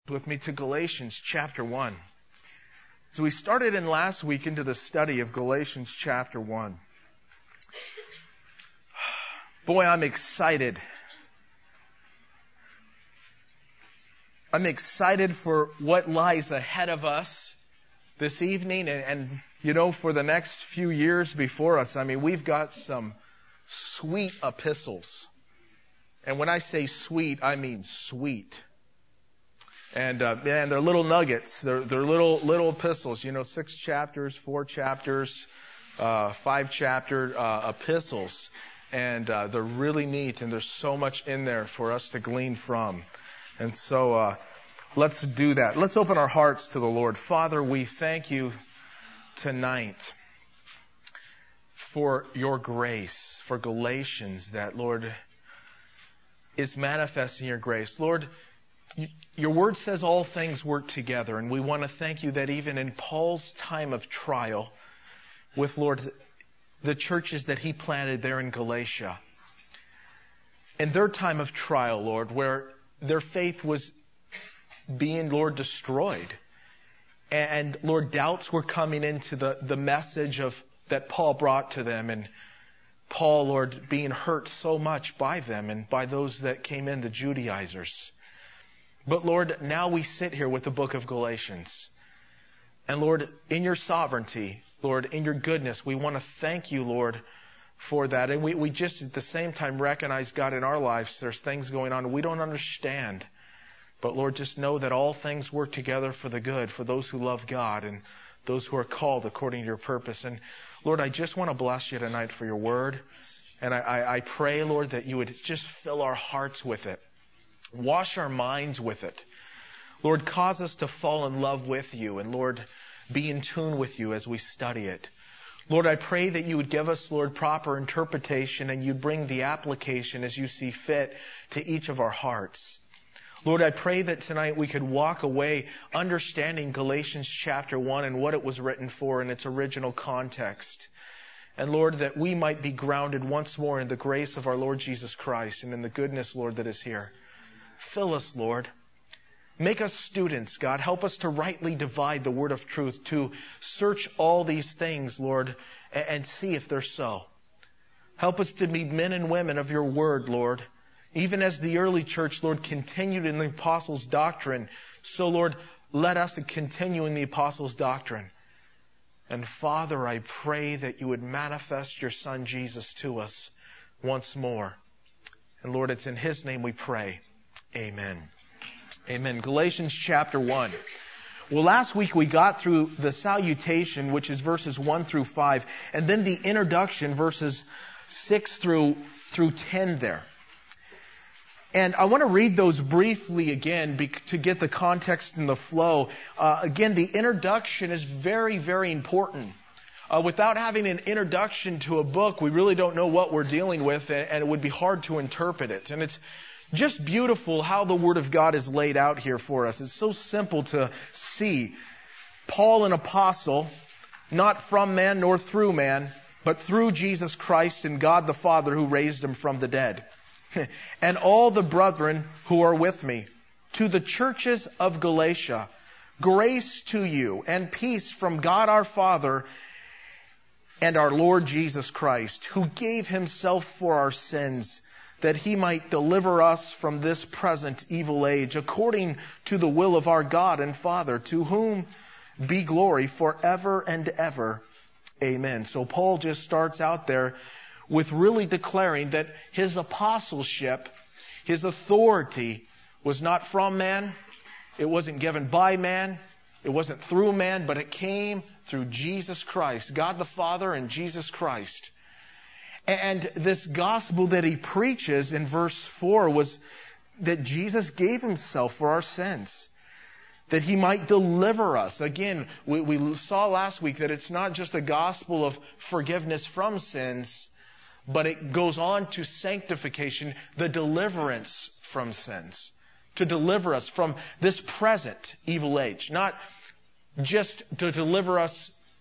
with me to Galatians chapter 1. So we started in last week into the study of Galatians chapter 1. Boy, I'm excited. I'm excited for what lies ahead of us this evening and for the next few years before us. I mean, we've got some sweet epistles. And when I say sweet, I mean sweet. And they're little nuggets. They're little epistles. 6 chapters, 4 chapters, 5 chapter epistles, and they're really neat. And there's so much in there for us to glean from. And so let's do that. Let's open our hearts to the Lord. Father, we thank you tonight for your grace, for Galatians, that Lord is manifesting your grace, Lord. Your word says all things work together, and we want to thank you that even in Paul's time of trial with, Lord, the churches that he planted there in Galatia, in their time of trial, Lord, where their faith was being, Lord, destroyed, and Lord, doubts were coming into the message that Paul brought to them, and Paul, Lord, being hurt so much by them and by those that came in, the Judaizers. But Lord, now we sit here with the book of Galatians. And Lord, in your sovereignty, Lord, in your goodness, we want to thank you, Lord, for that. And we just at the same time recognize, God, in our lives, there's things going on we don't understand. But Lord, just know that all things work together for the good, for those who love God and those who are called according to your purpose. And Lord, I just want to bless you tonight for your word. And I pray, Lord, that you would just fill our hearts with it. Wash our minds with it. Lord, cause us to fall in love with you. And Lord, be in tune with you as we study it. Lord, I pray that you would give us, Lord, proper interpretation and you'd bring the application as you see fit to each of our hearts. Lord, I pray that tonight we could walk away understanding Galatians chapter 1 and what it was written for in its original context. And Lord, that we might be grounded once more in the grace of our Lord Jesus Christ and in the goodness, Lord, that is here. Fill us, Lord. Make us students, God. Help us to rightly divide the word of truth, to search all these things, Lord, and see if they're so. Help us to be men and women of your word, Lord. Even as the early church, Lord, continued in the apostles' doctrine, so, Lord, let us continue in the apostles' doctrine. And Father, I pray that you would manifest your Son Jesus to us once more. And Lord, it's in his name we pray. Amen. Amen. Galatians chapter 1. Well, last week we got through the salutation, which is verses 1 through 5, and then the introduction, verses 6 through 10 there. And I want to read those briefly again to get the context and the flow. Again, the introduction is very, very important. Without having an introduction to a book, we really don't know what we're dealing with, and it would be hard to interpret it. And it's just beautiful how the Word of God is laid out here for us. It's so simple to see. Paul, an apostle, not from man nor through man, but through Jesus Christ and God the Father who raised him from the dead. And all the brethren who are with me, to the churches of Galatia, grace to you and peace from God our Father and our Lord Jesus Christ, who gave himself for our sins, that he might deliver us from this present evil age, according to the will of our God and Father, to whom be glory forever and ever. Amen. So Paul just starts out there with really declaring that his apostleship, his authority, was not from man. It wasn't given by man. It wasn't through man, but it came through Jesus Christ, God the Father and Jesus Christ. And this gospel that he preaches in verse 4 was that Jesus gave himself for our sins, that he might deliver us. Again, we saw last week that it's not just a gospel of forgiveness from sins, but it goes on to sanctification, the deliverance from sins, to deliver us from this present evil age, not just to deliver us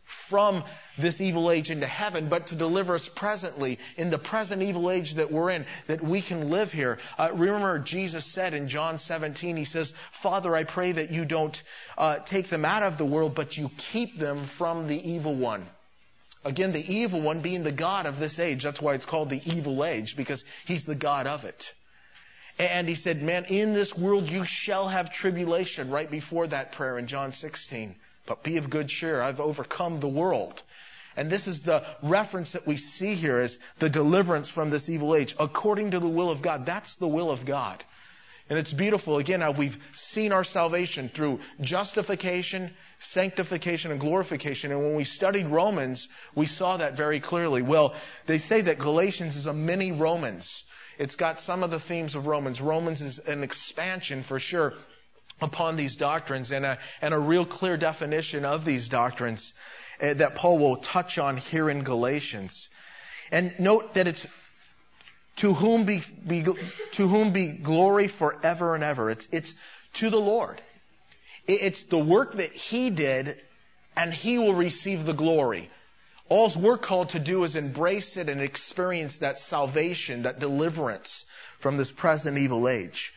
from this evil age into heaven, but to deliver us presently in the present evil age that we're in, that we can live here. Remember, Jesus said in John 17, He says, Father, I pray that you don't take them out of the world, but you keep them from the evil one. Again, the evil one being the god of this age. That's why it's called the evil age, because he's the god of it. And He said, man, in this world you shall have tribulation, right before that prayer in John 16. But be of good cheer, I've overcome the world. And this is the reference that we see here as the deliverance from this evil age, according to the will of God. That's the will of God. And it's beautiful, again, how we've seen our salvation through justification, sanctification, and glorification. And when we studied Romans, we saw that very clearly. Well, they say that Galatians is a mini Romans. It's got some of the themes of Romans. Romans is an expansion, for sure, upon these doctrines, and a real clear definition of these doctrines that Paul will touch on here in Galatians. And note that it's to whom be glory forever and ever. It's to the Lord. It's the work that He did, and He will receive the glory. All we're called to do is embrace it and experience that salvation, that deliverance from this present evil age.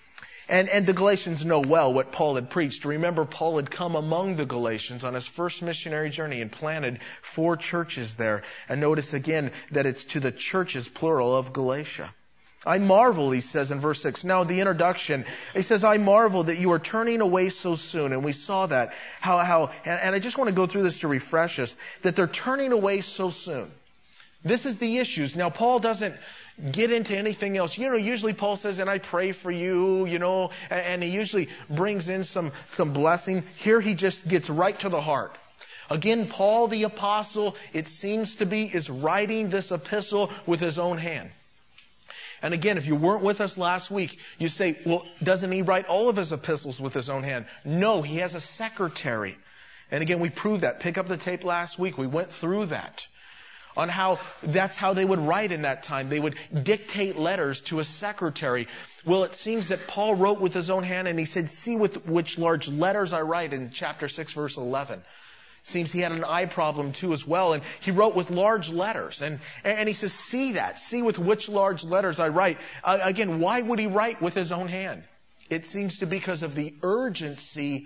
And the Galatians know well what Paul had preached. Remember, Paul had come among the Galatians on his first missionary journey and planted 4 churches there. And notice again that it's to the churches, plural, of Galatia. I marvel, he says in verse 6. Now, the introduction, he says, I marvel that you are turning away so soon. And we saw that, and I just want to go through this to refresh us, that they're turning away so soon. This is the issues. Now, Paul doesn't get into anything else. Usually Paul says, and I pray for you, and he usually brings in some blessing. Here he just gets right to the heart. Again, Paul the apostle, it seems to be, is writing this epistle with his own hand. And again, if you weren't with us last week, you say, well, doesn't he write all of his epistles with his own hand? No, he has a secretary. And again, we proved that. Pick up the tape last week. We went through that. On how that's how they would write in that time. They would dictate letters to a secretary. Well, it seems that Paul wrote with his own hand, and he said, see with which large letters I write in chapter 6, verse 11. Seems he had an eye problem too as well, and he wrote with large letters. And he says, see with which large letters I write. Again, why would he write with his own hand? It seems to be because of the urgency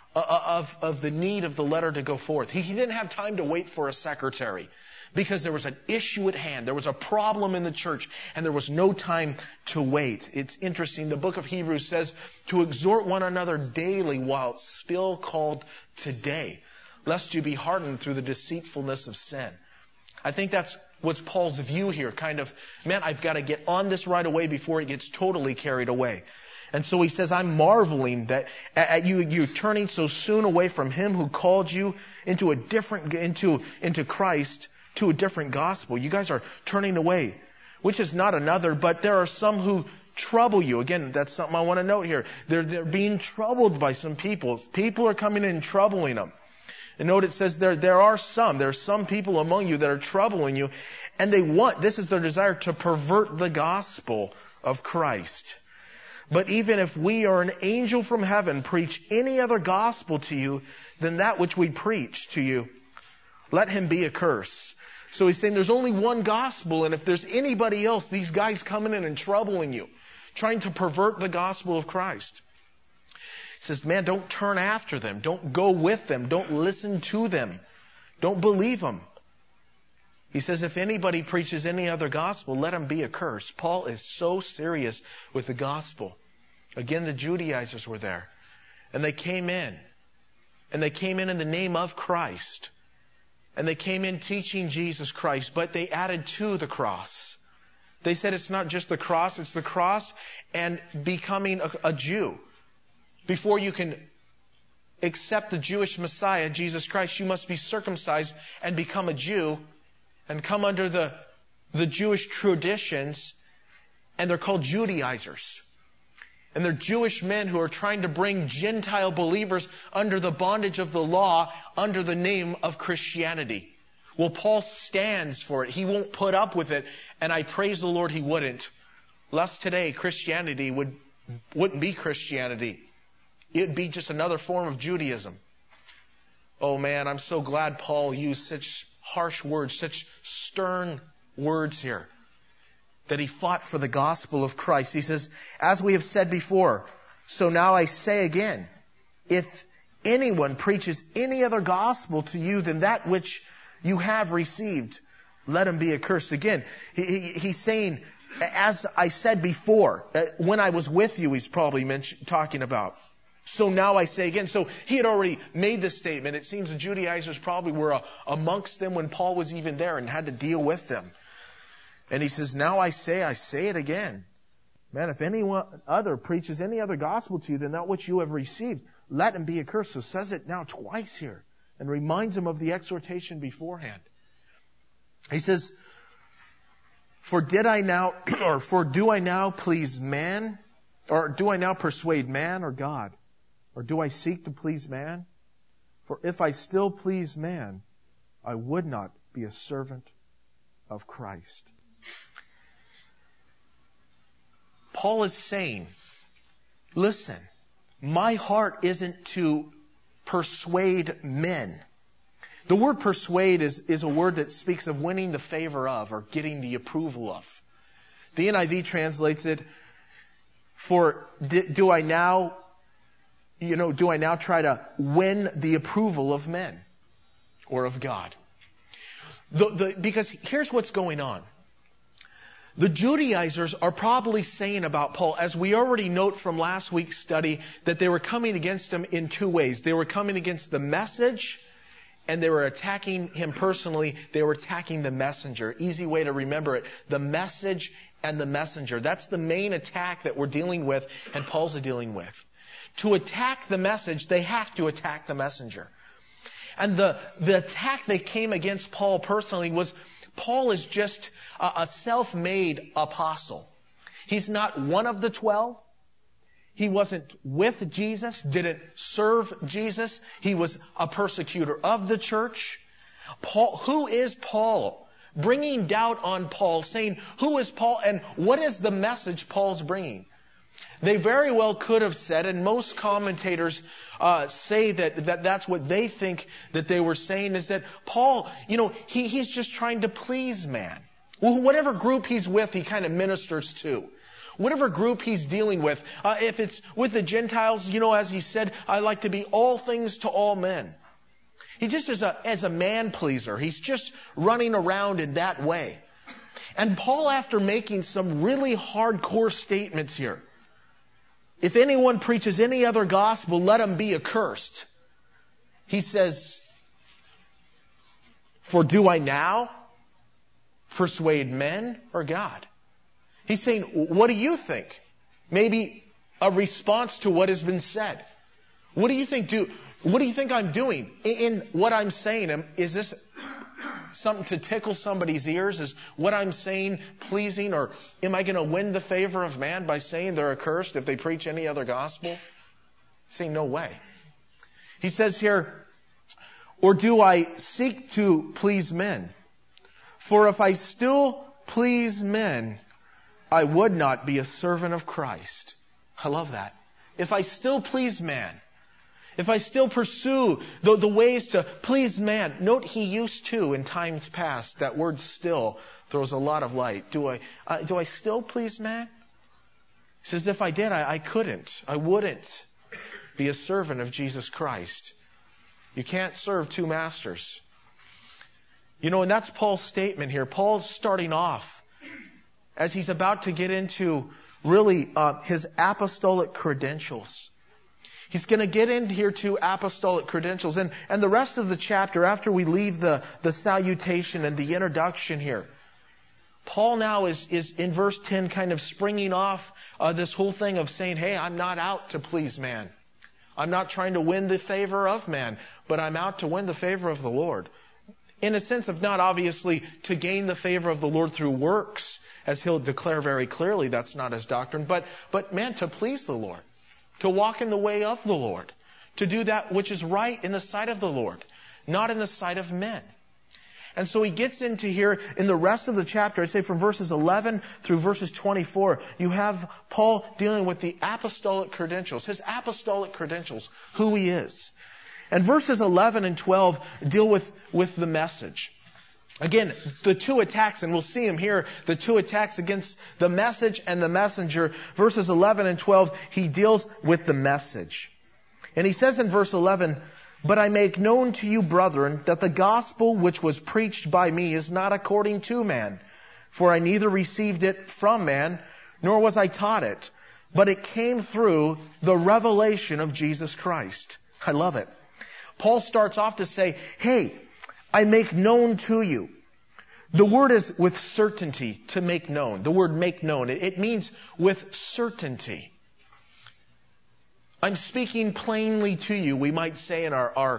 of the need of the letter to go forth. He didn't have time to wait for a secretary, because there was an issue at hand. There was a problem in the church, and there was no time to wait. It's interesting. The book of Hebrews says to exhort one another daily while it's still called today, lest you be hardened through the deceitfulness of sin. I think that's what's Paul's view here. Kind of, man, I've got to get on this right away before it gets totally carried away. And so he says, I'm marveling that at you turning so soon away from Him who called you into Christ, to a different gospel. You guys are turning away, which is not another, but there are some who trouble you. Again, that's something I want to note here. They're being troubled by some people. People are coming in and troubling them. And note it says there are some people among you that are troubling you, and this is their desire to pervert the gospel of Christ. But even if we or an angel from heaven preach any other gospel to you than that which we preach to you, let him be accursed. So he's saying there's only one gospel, and if there's anybody else, these guys coming in and troubling you, trying to pervert the gospel of Christ. He says, man, don't turn after them. Don't go with them. Don't listen to them. Don't believe them. He says, if anybody preaches any other gospel, let him be accursed. Paul is so serious with the gospel. Again, the Judaizers were there, and they came in. And they came in the name of Christ. And they came in teaching Jesus Christ, but they added to the cross. They said it's not just the cross, it's the cross and becoming a Jew. Before you can accept the Jewish Messiah, Jesus Christ, you must be circumcised and become a Jew and come under the Jewish traditions, and they're called Judaizers. And they're Jewish men who are trying to bring Gentile believers under the bondage of the law under the name of Christianity. Well, Paul stands for it. He won't put up with it. And I praise the Lord he wouldn't. Lest today Christianity wouldn't be Christianity. It'd be just another form of Judaism. Oh man, I'm so glad Paul used such harsh words, such stern words here, that he fought for the gospel of Christ. He says, as we have said before, so now I say again, if anyone preaches any other gospel to you than that which you have received, let him be accursed. Again, he's saying, as I said before, when I was with you, he's probably talking about. So now I say again. So he had already made this statement. It seems the Judaizers probably were amongst them when Paul was even there and had to deal with them. And he says, now I say it again. Man, if anyone other preaches any other gospel to you than that which you have received, let him be accursed. So says it now twice here and reminds him of the exhortation beforehand. He says, for do I now please man? Or do I now persuade man or God? Or do I seek to please man? For if I still please man, I would not be a servant of Christ. Paul is saying, listen, my heart isn't to persuade men. The word persuade is a word that speaks of winning the favor of or getting the approval of. The NIV translates it, for do I now try to win the approval of men or of God? Because here's what's going on. The Judaizers are probably saying about Paul, as we already note from last week's study, that they were coming against him in two ways. They were coming against the message, and they were attacking him personally. They were attacking the messenger. Easy way to remember it. The message and the messenger. That's the main attack that we're dealing with and Paul's dealing with. To attack the message, they have to attack the messenger. And the attack that came against Paul personally was, Paul is just a self-made apostle. He's not one of the 12. He wasn't with Jesus, didn't serve Jesus. He was a persecutor of the church. Paul, who is Paul? Bringing doubt on Paul, saying, who is Paul and what is the message Paul's bringing? They very well could have said, and most commentators say that's what they think that they were saying, is that Paul, he's just trying to please man. Well, whatever group he's with, he kind of ministers to. Whatever group he's dealing with, if it's with the Gentiles, as he said, I like to be all things to all men. He just as a man pleaser. He's just running around in that way. And Paul, after making some really hardcore statements here, if anyone preaches any other gospel, let him be accursed. He says, for do I now persuade men or God? He's saying, what do you think? Maybe a response to what has been said. What do you think? What do you think I'm doing in what I'm saying? Is this something to tickle somebody's ears? Is what I'm saying pleasing? Or am I going to win the favor of man by saying they're accursed if they preach any other gospel? He's saying, no way. He says here, or do I seek to please men? For if I still please men, I would not be a servant of Christ. I love that. If I still please man, if I still pursue the ways to please man. Note he used to in times past. That word still throws a lot of light. Do I still please man? He says, if I did, I wouldn't be a servant of Jesus Christ. You can't serve two masters. And that's Paul's statement here. Paul's starting off as he's about to get into really his apostolic credentials. He's going to get into here to apostolic credentials. And the rest of the chapter, after we leave the salutation and the introduction here, Paul now is in verse 10 kind of springing off this whole thing of saying, hey, I'm not out to please man. I'm not trying to win the favor of man, but I'm out to win the favor of the Lord. In a sense of not obviously to gain the favor of the Lord through works, as he'll declare very clearly, that's not his doctrine, but man, to please the Lord, to walk in the way of the Lord, to do that which is right in the sight of the Lord, not in the sight of men. And so he gets into here in the rest of the chapter, I'd say from verses 11 through verses 24, you have Paul dealing with the apostolic credentials, his apostolic credentials, who he is. And verses 11 and 12 deal with the message. Again, the two attacks, and we'll see them here, the two attacks against the message and the messenger. Verses 11 and 12, he deals with the message. And he says in verse 11, "But I make known to you, brethren, that the gospel which was preached by me is not according to man. For I neither received it from man, nor was I taught it, but it came through the revelation of Jesus Christ." I love it. Paul starts off to say, hey, I make known to you. The word is with certainty, to make known. The word make known, it means with certainty. I'm speaking plainly to you, we might say in our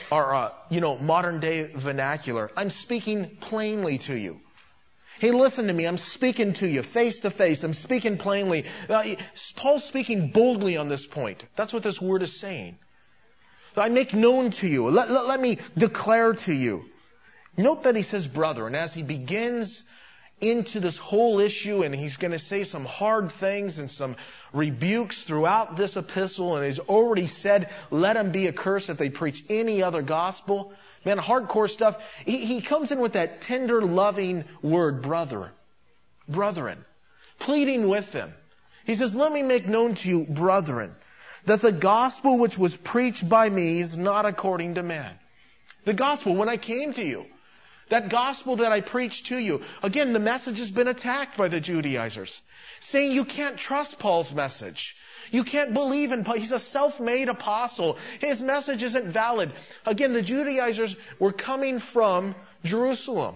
modern day vernacular. I'm speaking plainly to you. Hey, listen to me. I'm speaking to you face to face. I'm speaking plainly. Paul's speaking boldly on this point. That's what this word is saying. I make known to you. Let me declare to you. Note that he says brother, and as he begins into this whole issue, and he's going to say some hard things and some rebukes throughout this epistle, and he's already said, let them be accursed if they preach any other gospel. Man, hardcore stuff. He comes in with that tender, loving word, brethren, pleading with them. He says, let me make known to you, brethren, that the gospel which was preached by me is not according to man. The gospel, when I came to you, that gospel that I preached to you, again, the message has been attacked by the Judaizers, saying you can't trust Paul's message. You can't believe in Paul. He's a self-made apostle. His message isn't valid. Again, the Judaizers were coming from Jerusalem.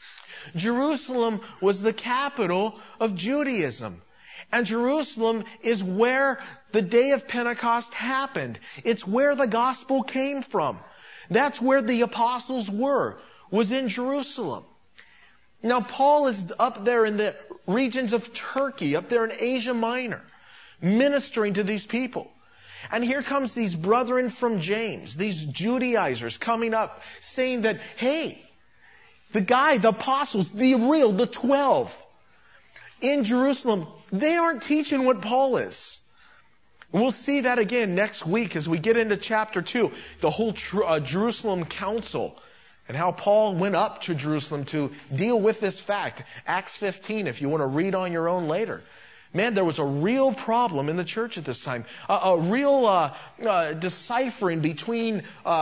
Jerusalem was the capital of Judaism. And Jerusalem is where the day of Pentecost happened. It's where the gospel came from. That's where the apostles was in Jerusalem. Now, Paul is up there in the regions of Turkey, up there in Asia Minor, ministering to these people. And here comes these brethren from James, these Judaizers coming up, saying that, hey, the apostles, the 12, in Jerusalem, they aren't teaching what Paul is. We'll see that again next week as we get into chapter 2, the whole Jerusalem council, and how Paul went up to Jerusalem to deal with this fact. Acts 15, if you want to read on your own later. Man, there was a real problem in the church at this time. A real deciphering between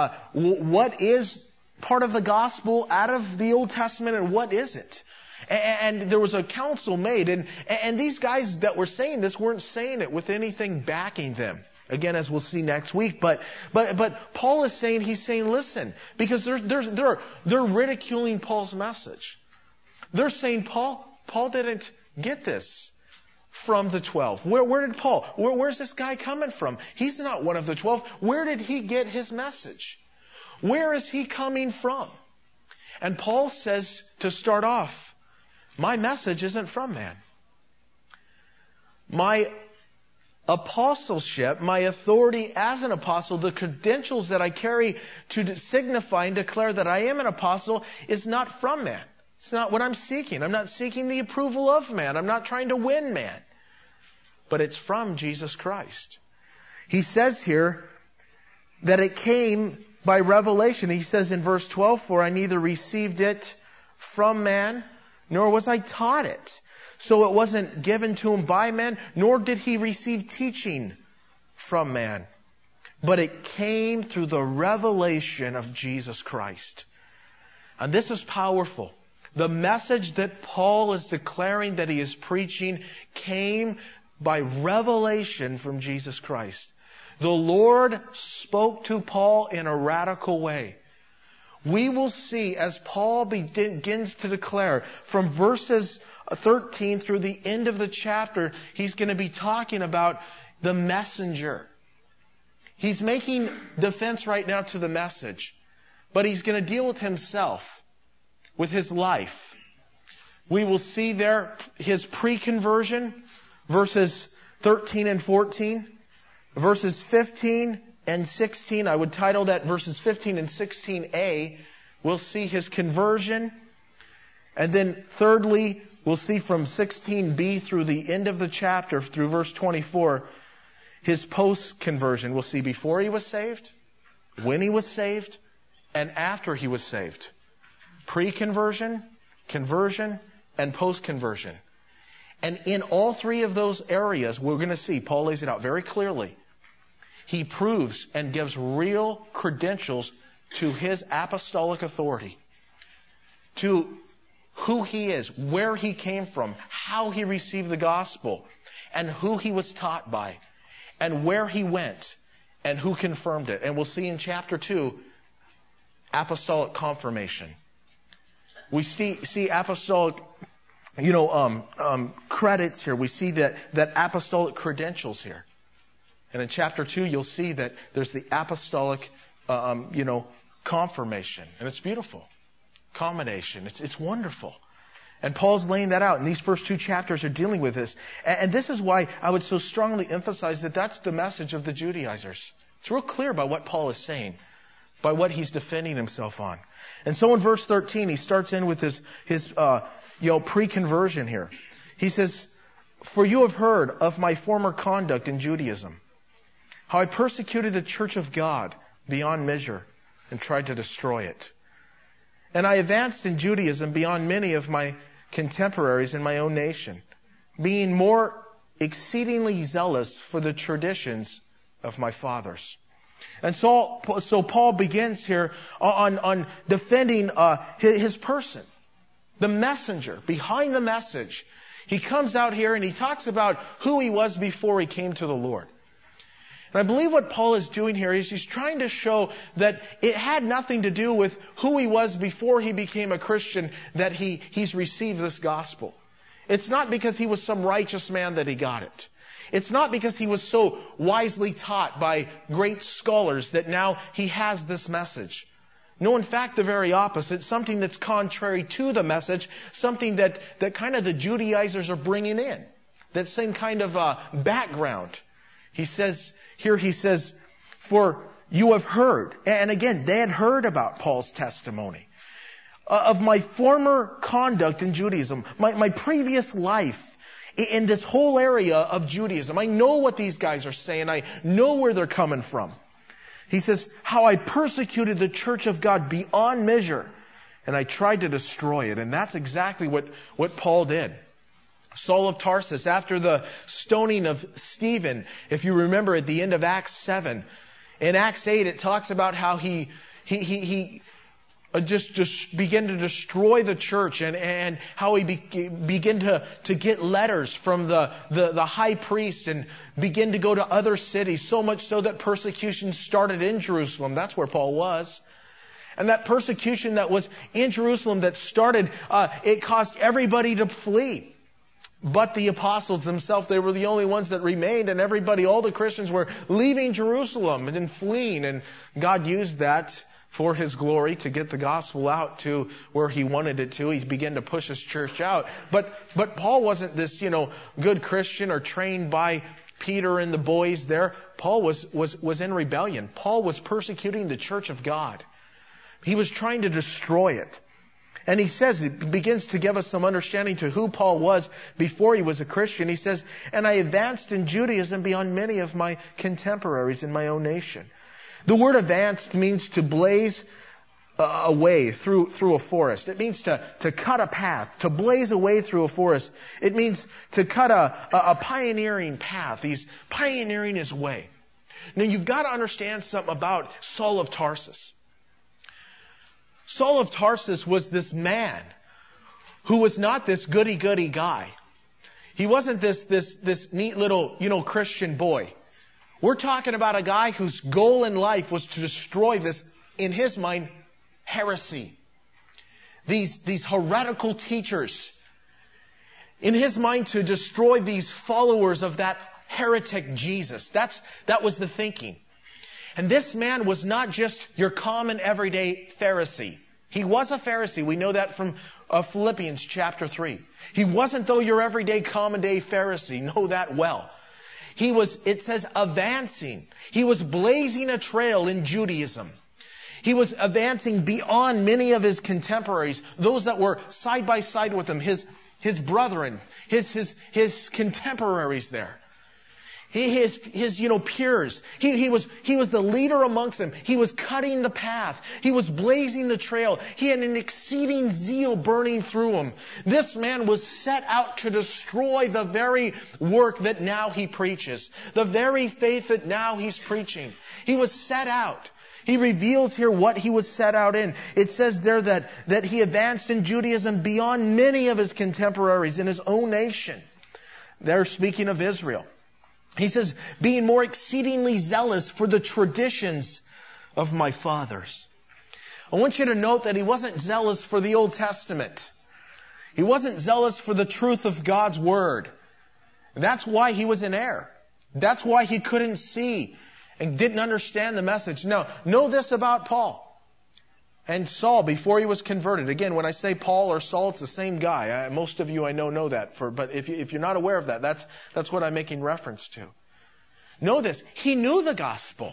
what is part of the gospel out of the Old Testament and what isn't. And there was a council made, and these guys that were saying this weren't saying it with anything backing them. Again, as we'll see next week, but Paul is saying, he's saying, listen, because they're ridiculing Paul's message. They're saying Paul didn't get this from the 12. Where did Paul? Where's this guy coming from? He's not one of the 12. Where did he get his message? Where is he coming from? And Paul says to start off, my message isn't from man. My apostleship, my authority as an apostle, the credentials that I carry to signify and declare that I am an apostle is not from man. It's not what I'm seeking. I'm not seeking the approval of man. I'm not trying to win man. But it's from Jesus Christ. He says here that it came by revelation. He says in verse 12, for I neither received it from man, nor was I taught it. So it wasn't given to him by man, nor did he receive teaching from man. But it came through the revelation of Jesus Christ. And this is powerful. The message that Paul is declaring that he is preaching came by revelation from Jesus Christ. The Lord spoke to Paul in a radical way. We will see as Paul begins to declare from verses 13 through the end of the chapter, he's going to be talking about the messenger. He's making defense right now to the message, but he's going to deal with himself, with his life. We will see there his pre-conversion, verses 13 and 14, verses 15 and 16. I would title that verses 15 and 16a. We'll see his conversion. And then thirdly, we'll see from 16b through the end of the chapter, through verse 24, his post-conversion. We'll see before he was saved, when he was saved, and after he was saved. Pre-conversion, conversion, and post-conversion. And in all three of those areas, we're going to see, Paul lays it out very clearly. He proves and gives real credentials to his apostolic authority, to who he is, where he came from, how he received the gospel, and who he was taught by, and where he went, and who confirmed it. And we'll see in chapter 2, apostolic confirmation. We see apostolic, credits here. We see that apostolic credentials here. And in chapter 2, you'll see that there's the apostolic, confirmation. And it's beautiful. Commendation. It's wonderful. And Paul's laying that out. And these first 2 chapters are dealing with this. And this is why I would so strongly emphasize that that's the message of the Judaizers. It's real clear by what Paul is saying, by what he's defending himself on. And so in verse 13, he starts in with his pre-conversion here. He says, "For you have heard of my former conduct in Judaism, how I persecuted the church of God beyond measure and tried to destroy it. And I advanced in Judaism beyond many of my contemporaries in my own nation, being more exceedingly zealous for the traditions of my fathers." And so Paul begins here on defending his person, the messenger, behind the message. He comes out here and he talks about who he was before he came to the Lord. And I believe what Paul is doing here is he's trying to show that it had nothing to do with who he was before he became a Christian that he's received this gospel. It's not because he was some righteous man that he got it. It's not because he was so wisely taught by great scholars that now he has this message. No, in fact, the very opposite. Something that's contrary to the message. Something that kind of the Judaizers are bringing in. That same kind of background. He says, "For you have heard." And again, they had heard about Paul's testimony. "Of my former conduct in Judaism. My previous life. In this whole area of Judaism. I know what these guys are saying. I know where they're coming from." He says, "How I persecuted the church of God beyond measure, and I tried to destroy it." And that's exactly what Paul did. Saul of Tarsus, after the stoning of Stephen, if you remember at the end of Acts 7, in Acts 8 it talks about how he just began to destroy the church and how he began to get letters from the high priest and begin to go to other cities, so much so that persecution started in Jerusalem. That's where Paul was. And that persecution that was in Jerusalem that started, it caused everybody to flee. But the apostles themselves, they were the only ones that remained, and all the Christians were leaving Jerusalem and fleeing. And God used that for His glory to get the gospel out to where He wanted it to. He began to push His church out. But Paul wasn't this, good Christian or trained by Peter and the boys there. Paul was in rebellion. Paul was persecuting the church of God. He was trying to destroy it. And he begins to give us some understanding to who Paul was before he was a Christian. He says, "And I advanced in Judaism beyond many of my contemporaries in my own nation." The word advanced means to blaze a way through a forest. It means to cut a path, to blaze a way through a forest. It means to cut a pioneering path. He's pioneering his way. Now you've got to understand something about Saul of Tarsus. Saul of Tarsus was this man who was not this goody-goody guy. He wasn't this neat little, Christian boy. We're talking about a guy whose goal in life was to destroy this, in his mind, heresy. These heretical teachers. In his mind, to destroy these followers of that heretic Jesus. That was the thinking. And this man was not just your common everyday Pharisee. He was a Pharisee. We know that from Philippians chapter 3. He wasn't, though, your everyday common day Pharisee. Know that well. He was, it says, advancing. He was blazing a trail in Judaism. He was advancing beyond many of his contemporaries, those that were side by side with him, his brethren, his contemporaries there. his peers. He was the leader amongst them. He was cutting the path. He was blazing the trail. He had an exceeding zeal burning through him. This man was set out to destroy the very work that now he preaches, the very faith that now he's preaching. He was set out. He reveals here what he was set out in. It says there that he advanced in Judaism beyond many of his contemporaries in his own nation. They're speaking of Israel. He says, being more exceedingly zealous for the traditions of my fathers. I want you to note that he wasn't zealous for the Old Testament. He wasn't zealous for the truth of God's Word. That's why he was in error. That's why he couldn't see and didn't understand the message. No, know this about Paul and Saul before he was converted. Again, when I say Paul or Saul, it's the same guy. Most of you I know that. But if you're not aware of that, that's what I'm making reference to. Know this. He knew the gospel.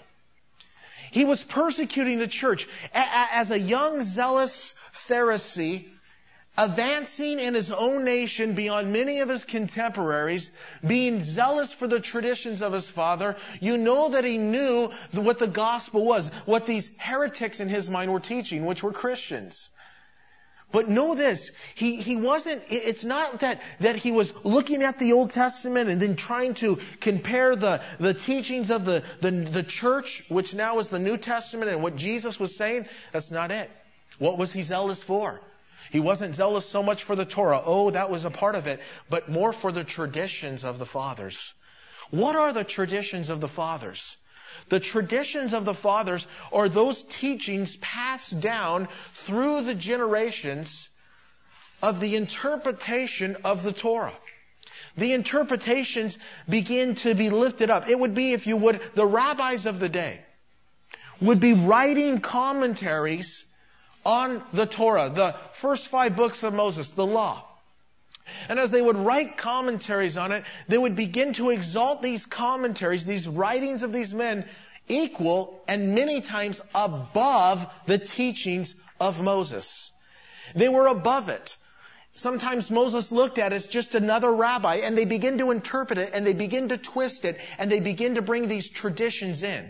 He was persecuting the church as a young, zealous Pharisee, advancing in his own nation beyond many of his contemporaries, being zealous for the traditions of his father. You know that he knew what the gospel was, what these heretics in his mind were teaching, which were Christians. But know this, he wasn't, it's not that he was looking at the Old Testament and then trying to compare the teachings of the church, which now is the New Testament, and what Jesus was saying. That's not it. What was he zealous for? He wasn't zealous so much for the Torah. Oh, that was a part of it, but more for the traditions of the fathers. What are the traditions of the fathers? The traditions of the fathers are those teachings passed down through the generations of the interpretation of the Torah. The interpretations begin to be lifted up. It would be, if you would, the rabbis of the day would be writing commentaries on the Torah, the first 5 books of Moses, the law. And as they would write commentaries on it, they would begin to exalt these commentaries, these writings of these men, equal and many times above the teachings of Moses. They were above it. Sometimes Moses looked at it as just another rabbi, and they begin to interpret it, and they begin to twist it, and they begin to bring these traditions in.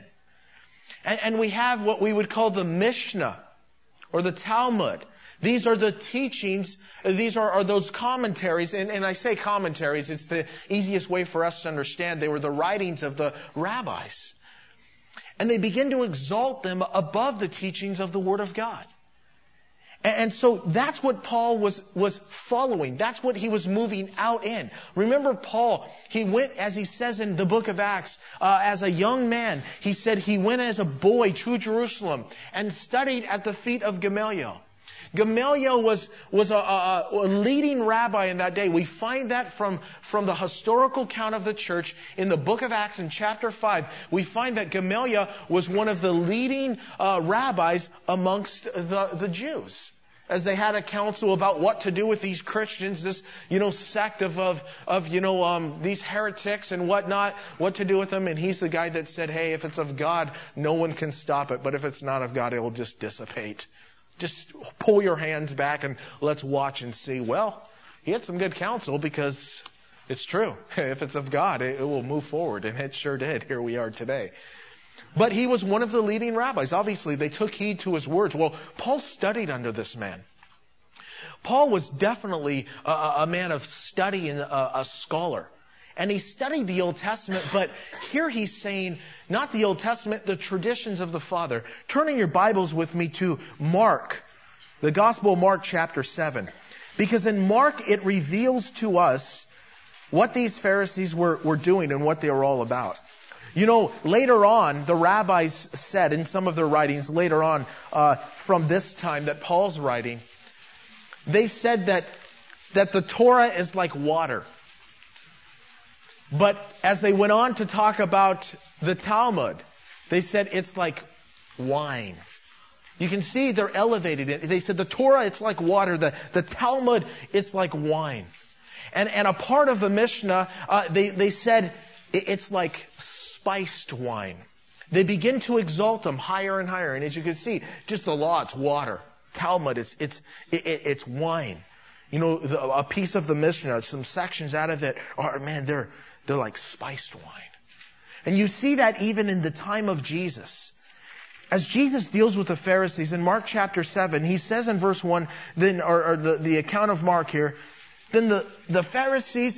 And we have what we would call the Mishnah, or the Talmud. These are the teachings, these are those commentaries, and I say commentaries, it's the easiest way for us to understand. They were the writings of the rabbis. And they begin to exalt them above the teachings of the Word of God. And so that's what Paul was following. That's what he was moving out in. Remember Paul, he went, as he says in the book of Acts, as a young man, he said he went as a boy to Jerusalem and studied at the feet of Gamaliel. Gamaliel was a leading rabbi in that day. We find that from the historical account of the church in the book of Acts in chapter 5. We find that Gamaliel was one of the leading rabbis amongst the Jews, as they had a council about what to do with these Christians, this, sect of these heretics and whatnot, what to do with them. And he's the guy that said, hey, if it's of God, no one can stop it. But if it's not of God, it will just dissipate. Just pull your hands back and let's watch and see. Well, he had some good counsel, because it's true. If it's of God, it will move forward. And it sure did. Here we are today. But he was one of the leading rabbis. Obviously, they took heed to his words. Well, Paul studied under this man. Paul was definitely a man of study and a scholar. And he studied the Old Testament, but here he's saying, not the Old Testament, the traditions of the Father. Turning your Bibles with me to Mark, the Gospel of Mark chapter 7. Because in Mark, it reveals to us what these Pharisees were doing and what they were all about. Later on, the rabbis said in some of their writings, later on from this time that Paul's writing, they said that the Torah is like water. But as they went on to talk about the Talmud, they said it's like wine. You can see they're elevated it. They said the Torah, it's like water. The Talmud, it's like wine. And a part of the Mishnah, they said it's like spiced wine. They begin to exalt them higher and higher. And as you can see, just the law, it's water. Talmud, it's wine. A piece of the Mishnah, some sections out of it are, they're like spiced wine. And you see that even in the time of Jesus. As Jesus deals with the Pharisees in Mark chapter 7, he says in verse 1, then, or the account of Mark here, then the Pharisees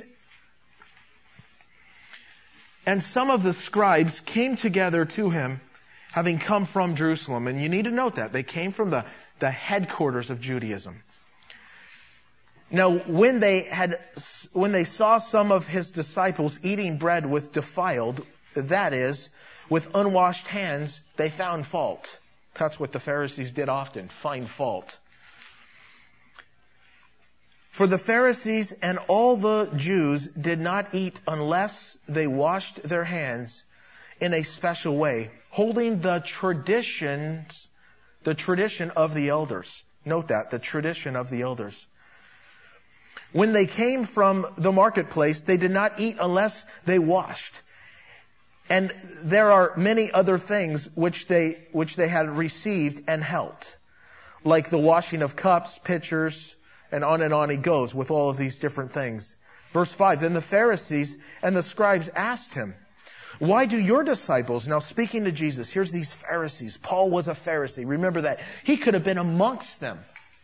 and some of the scribes came together to him, having come from Jerusalem. And you need to note that. They came from the headquarters of Judaism. Now, when they saw some of his disciples eating bread with defiled, that is, with unwashed hands, they found fault. That's what the Pharisees did often, find fault. For the Pharisees and all the Jews did not eat unless they washed their hands in a special way, holding the tradition of the elders. Note that, the tradition of the elders. When they came from the marketplace, they did not eat unless they washed. And there are many other things which they had received and helped, like the washing of cups, pitchers, and on he goes with all of these different things. Verse 5, then the Pharisees and the scribes asked him, why do your disciples, now speaking to Jesus, here's these Pharisees. Paul was a Pharisee. Remember that. He could have been amongst them.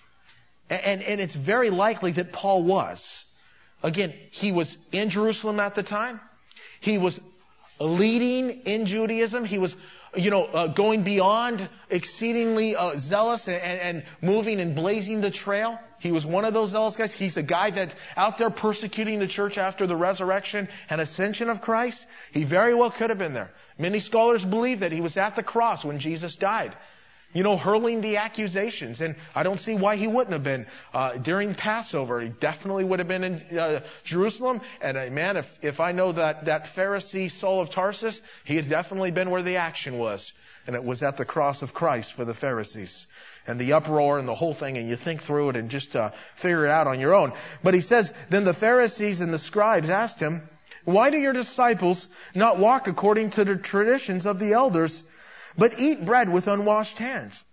And it's very likely that Paul was. Again, he was in Jerusalem at the time. He was leading in Judaism. He was, going beyond exceedingly zealous and moving and blazing the trail. He was one of those zealous guys. He's a guy that's out there persecuting the church after the resurrection and ascension of Christ. He very well could have been there. Many scholars believe that he was at the cross when Jesus died, hurling the accusations. And I don't see why he wouldn't have been during Passover. He definitely would have been in Jerusalem. And man, if I know that Pharisee Saul of Tarsus, he had definitely been where the action was. And it was at the cross of Christ for the Pharisees. And the uproar and the whole thing, and you think through it and just figure it out on your own. But he says, then the Pharisees and the scribes asked him, why do your disciples not walk according to the traditions of the elders, but eat bread with unwashed hands?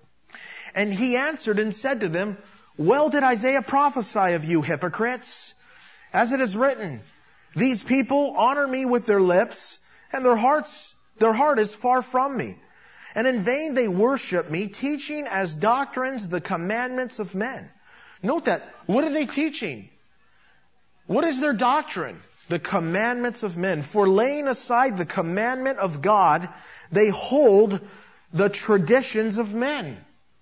And he answered and said to them, well did Isaiah prophesy of you, hypocrites, as it is written, these people honor me with their lips, and their heart is far from me. And in vain they worship me, teaching as doctrines the commandments of men. Note that. What are they teaching? What is their doctrine? The commandments of men. For laying aside the commandment of God, they hold the traditions of men.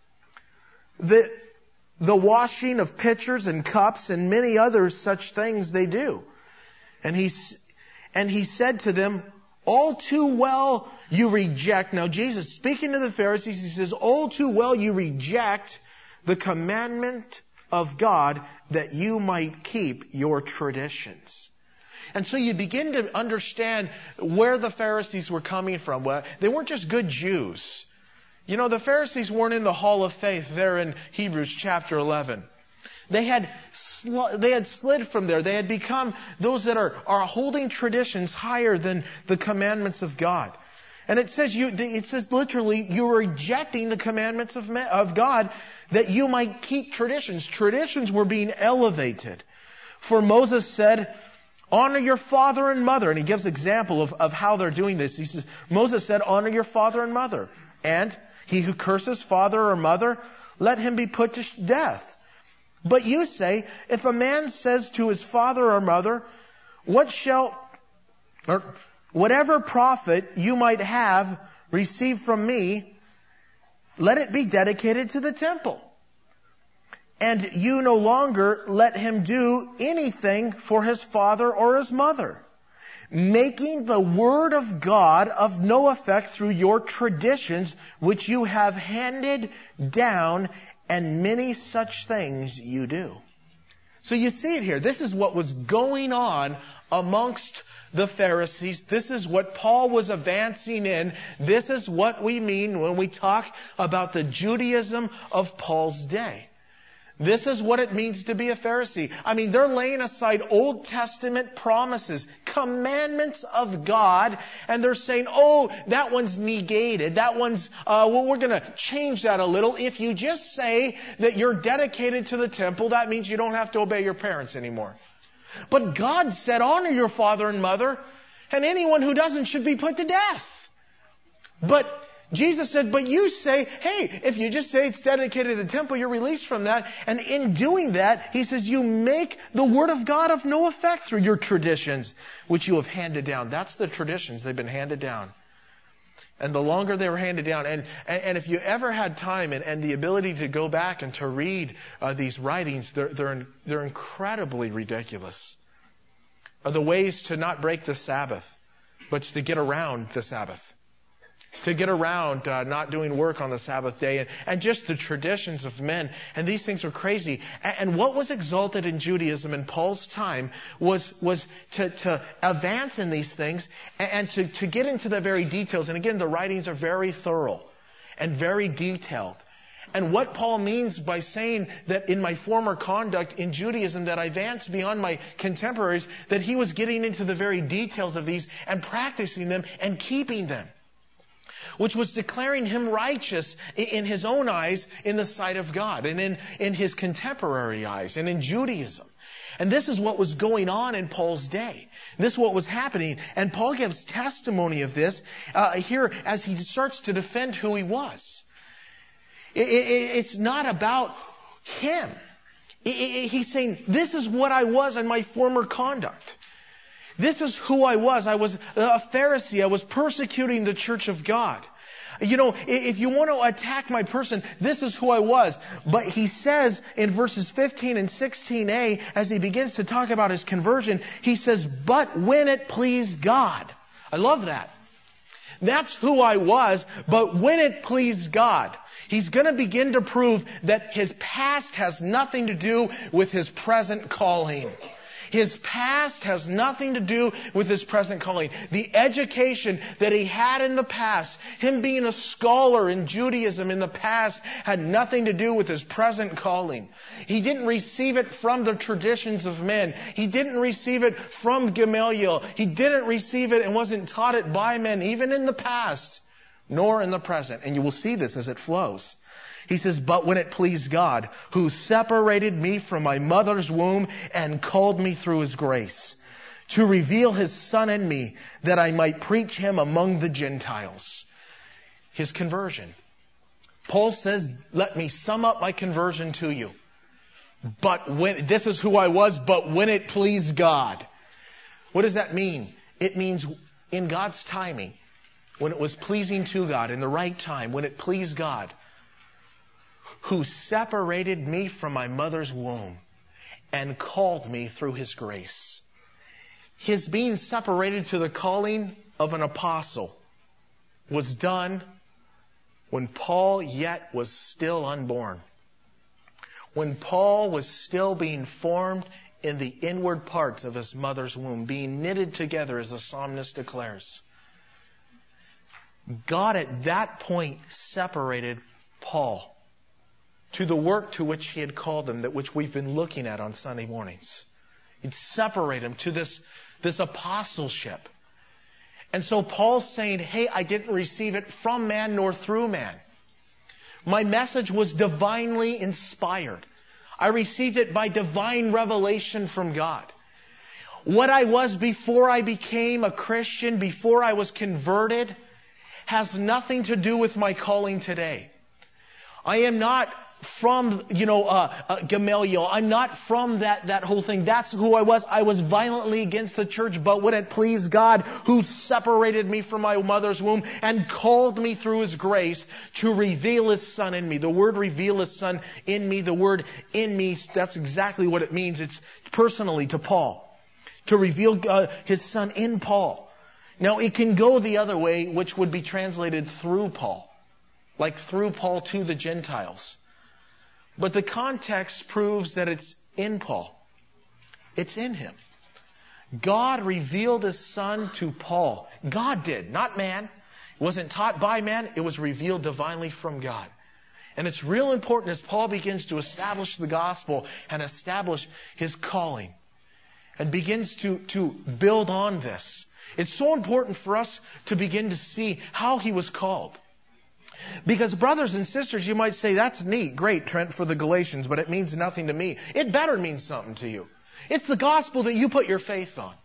The washing of pitchers and cups and many other such things they do. And he said to them, all too well you reject. Now Jesus, speaking to the Pharisees, he says, all too well you reject the commandment of God that you might keep your traditions. And so you begin to understand where the Pharisees were coming from. Well, they weren't just good Jews. The Pharisees weren't in the hall of faith there in Hebrews chapter 11. They had slid from there. They had become those that are holding traditions higher than the commandments of God. And it says literally, you're rejecting the commandments of God that you might keep traditions. Traditions were being elevated. For Moses said, honor your father and mother. And he gives example of how they're doing this. He says, Moses said, honor your father and mother. And he who curses father or mother, let him be put to death. But you say, if a man says to his father or mother, whatever profit you might have received from me, let it be dedicated to the temple. And you no longer let him do anything for his father or his mother, making the word of God of no effect through your traditions, which you have handed down, and many such things you do. So you see it here. This is what was going on amongst the Pharisees. This is what Paul was advancing in. This is what we mean when we talk about the Judaism of Paul's day. This is what it means to be a Pharisee. They're laying aside Old Testament promises, commandments of God, and they're saying, that one's negated. That one's, we're going to change that a little. If you just say that you're dedicated to the temple, that means you don't have to obey your parents anymore. But God said, honor your father and mother. And anyone who doesn't should be put to death. But Jesus said, but you say, hey, if you just say it's dedicated to the temple, you're released from that. And in doing that, he says, you make the word of God of no effect through your traditions, which you have handed down. That's the traditions. They've been handed down. And the longer they were handed down, and if you ever had time and the ability to go back and to read these writings, they're incredibly ridiculous. The ways to not break the Sabbath, but to get around the Sabbath. To get around not doing work on the Sabbath day, and just the traditions of men. And these things are crazy. And what was exalted in Judaism in Paul's time was to advance in these things and to get into the very details. And again, the writings are very thorough and very detailed. And what Paul means by saying that in my former conduct in Judaism that I advanced beyond my contemporaries, that he was getting into the very details of these and practicing them and keeping them, which was declaring him righteous in his own eyes in the sight of God and in his contemporary eyes and in Judaism. And this is what was going on in Paul's day. This is what was happening. And Paul gives testimony of this here as he starts to defend who he was. It's not about him. He's saying, this is what I was in my former conduct. This is who I was. I was a Pharisee. I was persecuting the church of God. You know, if you want to attack my person, this is who I was. But he says in verses 15 and 16a, as he begins to talk about his conversion, he says, but when it pleased God. I love that. That's who I was, but when it pleased God. He's going to begin to prove that his past has nothing to do with his present calling. His past has nothing to do with his present calling. The education that he had in the past, him being a scholar in Judaism in the past, had nothing to do with his present calling. He didn't receive it from the traditions of men. He didn't receive it from Gamaliel. He didn't receive it and wasn't taught it by men, even in the past, nor in the present. And you will see this as it flows. He says, but when it pleased God, who separated me from my mother's womb and called me through His grace, to reveal His Son in me, that I might preach Him among the Gentiles. His conversion. Paul says, let me sum up my conversion to you. But when, this is who I was, but when it pleased God. What does that mean? It means in God's timing, when it was pleasing to God, in the right time, when it pleased God, who separated me from my mother's womb and called me through His grace. His being separated to the calling of an apostle was done when Paul yet was still unborn. When Paul was still being formed in the inward parts of his mother's womb, being knitted together, as the psalmist declares. God at that point separated Paul to the work to which He had called him, that which we've been looking at on Sunday mornings. He'd separate him to this apostleship. And so Paul's saying, hey, I didn't receive it from man nor through man. My message was divinely inspired. I received it by divine revelation from God. What I was before I became a Christian, before I was converted, has nothing to do with my calling today. I am not from, Gamaliel. I'm not from that whole thing. That's who I was. I was violently against the church, but when it pleased God, who separated me from my mother's womb and called me through His grace to reveal His Son in me. The word reveal His Son in me, the word in me, that's exactly what it means. It's personally to Paul. To reveal His Son in Paul. Now, it can go the other way, which would be translated through Paul. Like through Paul to the Gentiles. But the context proves that it's in Paul. It's in him. God revealed His Son to Paul. God did, not man. It wasn't taught by man. It was revealed divinely from God. And it's real important as Paul begins to establish the gospel and establish his calling. And begins to build on this. It's so important for us to begin to see how he was called. Because brothers and sisters, you might say, that's neat, great, Trent, for the Galatians, but it means nothing to me. It better mean something to you. It's the gospel that you put your faith on.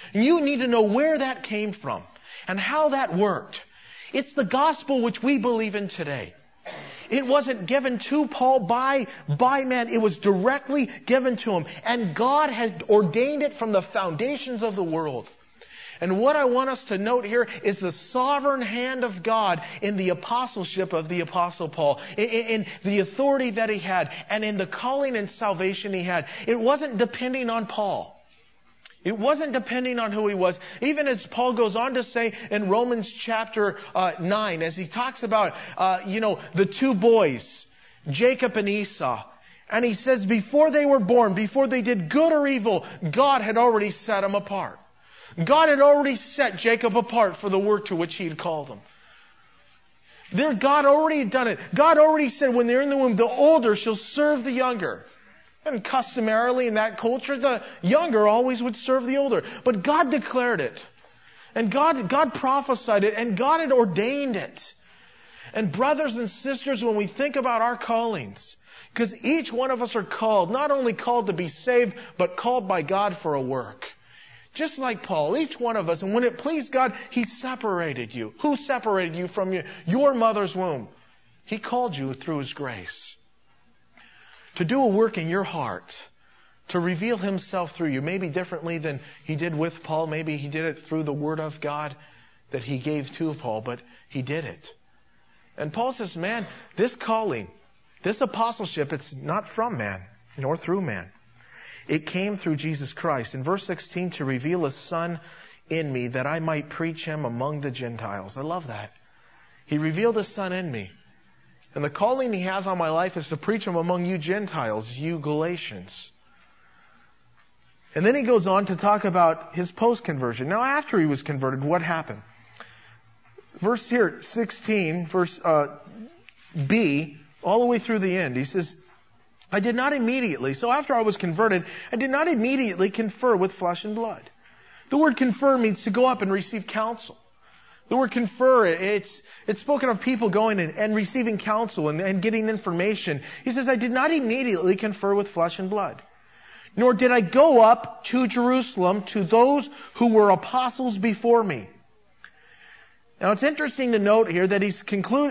And you need to know where that came from and how that worked. It's the gospel which we believe in today. It wasn't given to Paul by man. It was directly given to him. And God had ordained it from the foundations of the world. And what I want us to note here is the sovereign hand of God in the apostleship of the Apostle Paul, in the authority that he had, and in the calling and salvation he had. It wasn't depending on Paul. It wasn't depending on who he was. Even as Paul goes on to say in Romans chapter 9, as he talks about, the two boys, Jacob and Esau. And he says before they were born, before they did good or evil, God had already set them apart. God had already set Jacob apart for the work to which he had called him. God already had done it. God already said when they're in the womb, the older shall serve the younger. And customarily in that culture, the younger always would serve the older. But God declared it. And God prophesied it. And God had ordained it. And brothers and sisters, when we think about our callings, because each one of us are called, not only called to be saved, but called by God for a work. Just like Paul, each one of us. And when it pleased God, He separated you. Who separated you from your mother's womb? He called you through His grace. To do a work in your heart, to reveal Himself through you, maybe differently than He did with Paul. Maybe He did it through the Word of God that He gave to Paul, but He did it. And Paul says, man, this calling, this apostleship, it's not from man, nor through man. It came through Jesus Christ. In verse 16, to reveal His Son in me, that I might preach Him among the Gentiles. I love that. He revealed His Son in me. And the calling He has on my life is to preach Him among you Gentiles, you Galatians. And then he goes on to talk about his post-conversion. Now, after he was converted, what happened? Verse here, 16, verse B, all the way through the end, he says, I did not immediately, so after I was converted, I did not immediately confer with flesh and blood. The word confer means to go up and receive counsel. The word confer, it's spoken of people going and receiving counsel and getting information. He says, I did not immediately confer with flesh and blood. Nor did I go up to Jerusalem to those who were apostles before me. Now it's interesting to note here that he's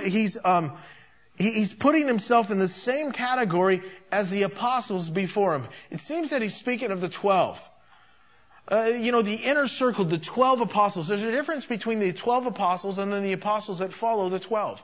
putting himself in the same category as the apostles before him. It seems that he's speaking of the 12. The inner circle, the 12 apostles. There's a difference between the 12 apostles and then the apostles that follow the 12.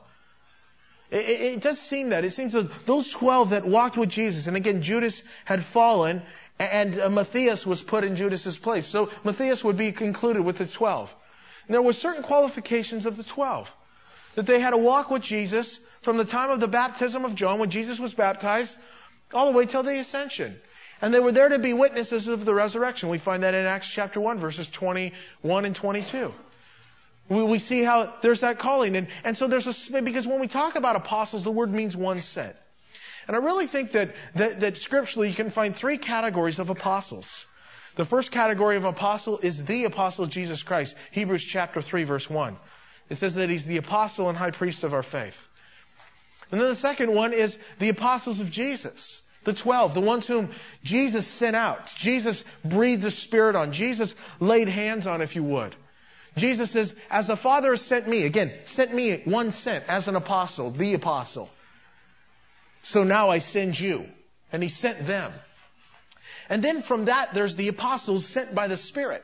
It does seem that. It seems that those 12 that walked with Jesus, and again, Judas had fallen, and Matthias was put in Judas's place. So Matthias would be concluded with the 12. And there were certain qualifications of the 12. That they had to walk with Jesus from the time of the baptism of John, when Jesus was baptized, all the way till the ascension. And they were there to be witnesses of the resurrection. We find that in Acts chapter 1, verses 21 and 22. We see how there's that calling. And so because when we talk about apostles, the word means one sent. And I really think that scripturally you can find three categories of apostles. The first category of apostle is the apostle Jesus Christ. Hebrews chapter 3, verse 1. It says that He's the apostle and high priest of our faith. And then the second one is the apostles of Jesus. The 12, the ones whom Jesus sent out. Jesus breathed the Spirit on. Jesus laid hands on, if you would. Jesus says, as the Father has sent me, again, sent me one sent as an apostle, the apostle. So now I send you. And He sent them. And then from that, there's the apostles sent by the Spirit.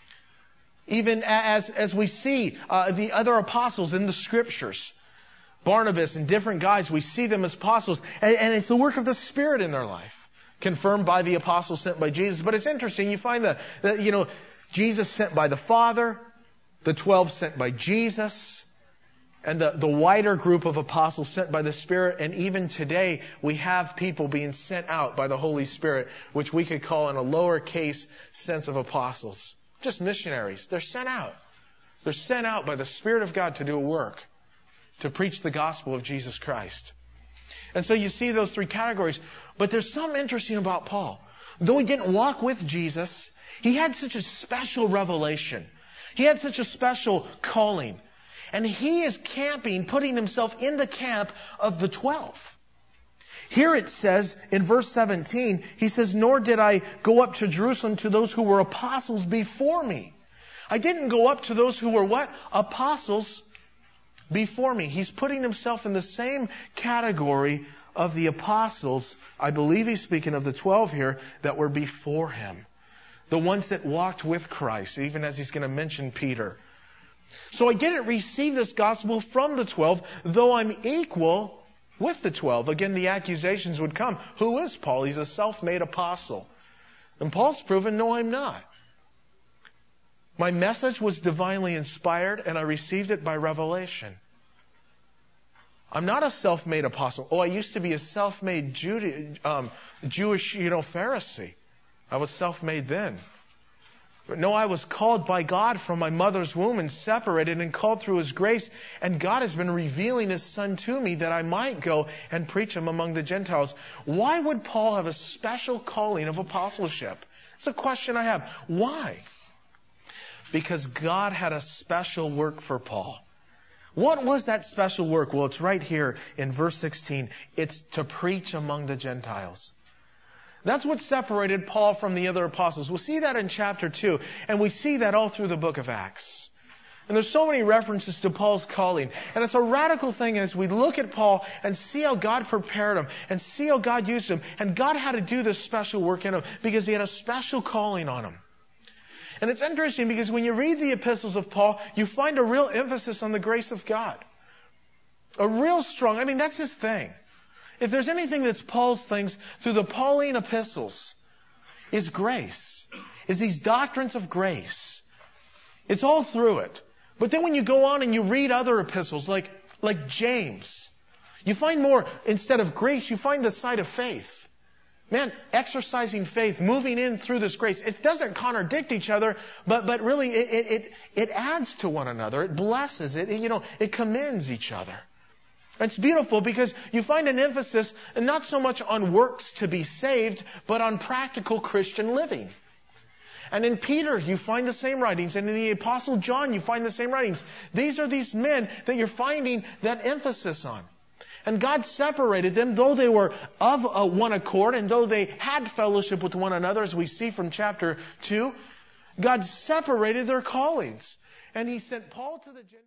Even as we see the other apostles in the Scriptures. Barnabas and different guys, we see them as apostles. And it's the work of the Spirit in their life. Confirmed by the apostles sent by Jesus. But it's interesting, you find that Jesus sent by the Father, the 12 sent by Jesus, and the wider group of apostles sent by the Spirit. And even today, we have people being sent out by the Holy Spirit, which we could call in a lowercase sense of apostles. Just missionaries. They're sent out. They're sent out by the Spirit of God to do a work, to preach the gospel of Jesus Christ. And so you see those three categories. But there's something interesting about Paul. Though he didn't walk with Jesus, he had such a special revelation. He had such a special calling. And he is putting himself in the camp of the 12. Here it says in verse 17, he says, nor did I go up to Jerusalem to those who were apostles before me. I didn't go up to those who were what? Apostles before me. He's putting himself in the same category of the apostles. I believe he's speaking of the 12 here that were before him. The ones that walked with Christ, even as he's going to mention Peter. So I didn't receive this gospel from the 12, though I'm equal with the 12. Again, the accusations would come. Who is Paul? He's a self-made apostle. And Paul's proven, no, I'm not. My message was divinely inspired, and I received it by revelation. I'm not a self-made apostle. Oh, I used to be a self-made Jewish, Pharisee. I was self-made then. But no, I was called by God from my mother's womb and separated and called through His grace. And God has been revealing His Son to me that I might go and preach Him among the Gentiles. Why would Paul have a special calling of apostleship? It's a question I have. Why? Because God had a special work for Paul. What was that special work? Well, it's right here in verse 16. It's to preach among the Gentiles. That's what separated Paul from the other apostles. We'll see that in chapter 2, and we see that all through the book of Acts. And there's so many references to Paul's calling. And it's a radical thing as we look at Paul and see how God prepared him and see how God used him. And God had to do this special work in him because He had a special calling on him. And it's interesting because when you read the epistles of Paul, you find a real emphasis on the grace of God. A real strong, that's his thing. If there's anything that's Paul's things through the Pauline epistles, is grace. Is these doctrines of grace. It's all through it. But then when you go on and you read other epistles, like James, you find more, instead of grace, you find the side of faith. Man, exercising faith, moving in through this grace. It doesn't contradict each other, but really it adds to one another. It blesses it. It commends each other. It's beautiful because you find an emphasis not so much on works to be saved, but on practical Christian living. And in Peter, you find the same writings. And in the Apostle John, you find the same writings. These are these men that you're finding that emphasis on. And God separated them, though they were of one accord, and though they had fellowship with one another, as we see from chapter 2, God separated their callings. And He sent Paul to the Gentiles.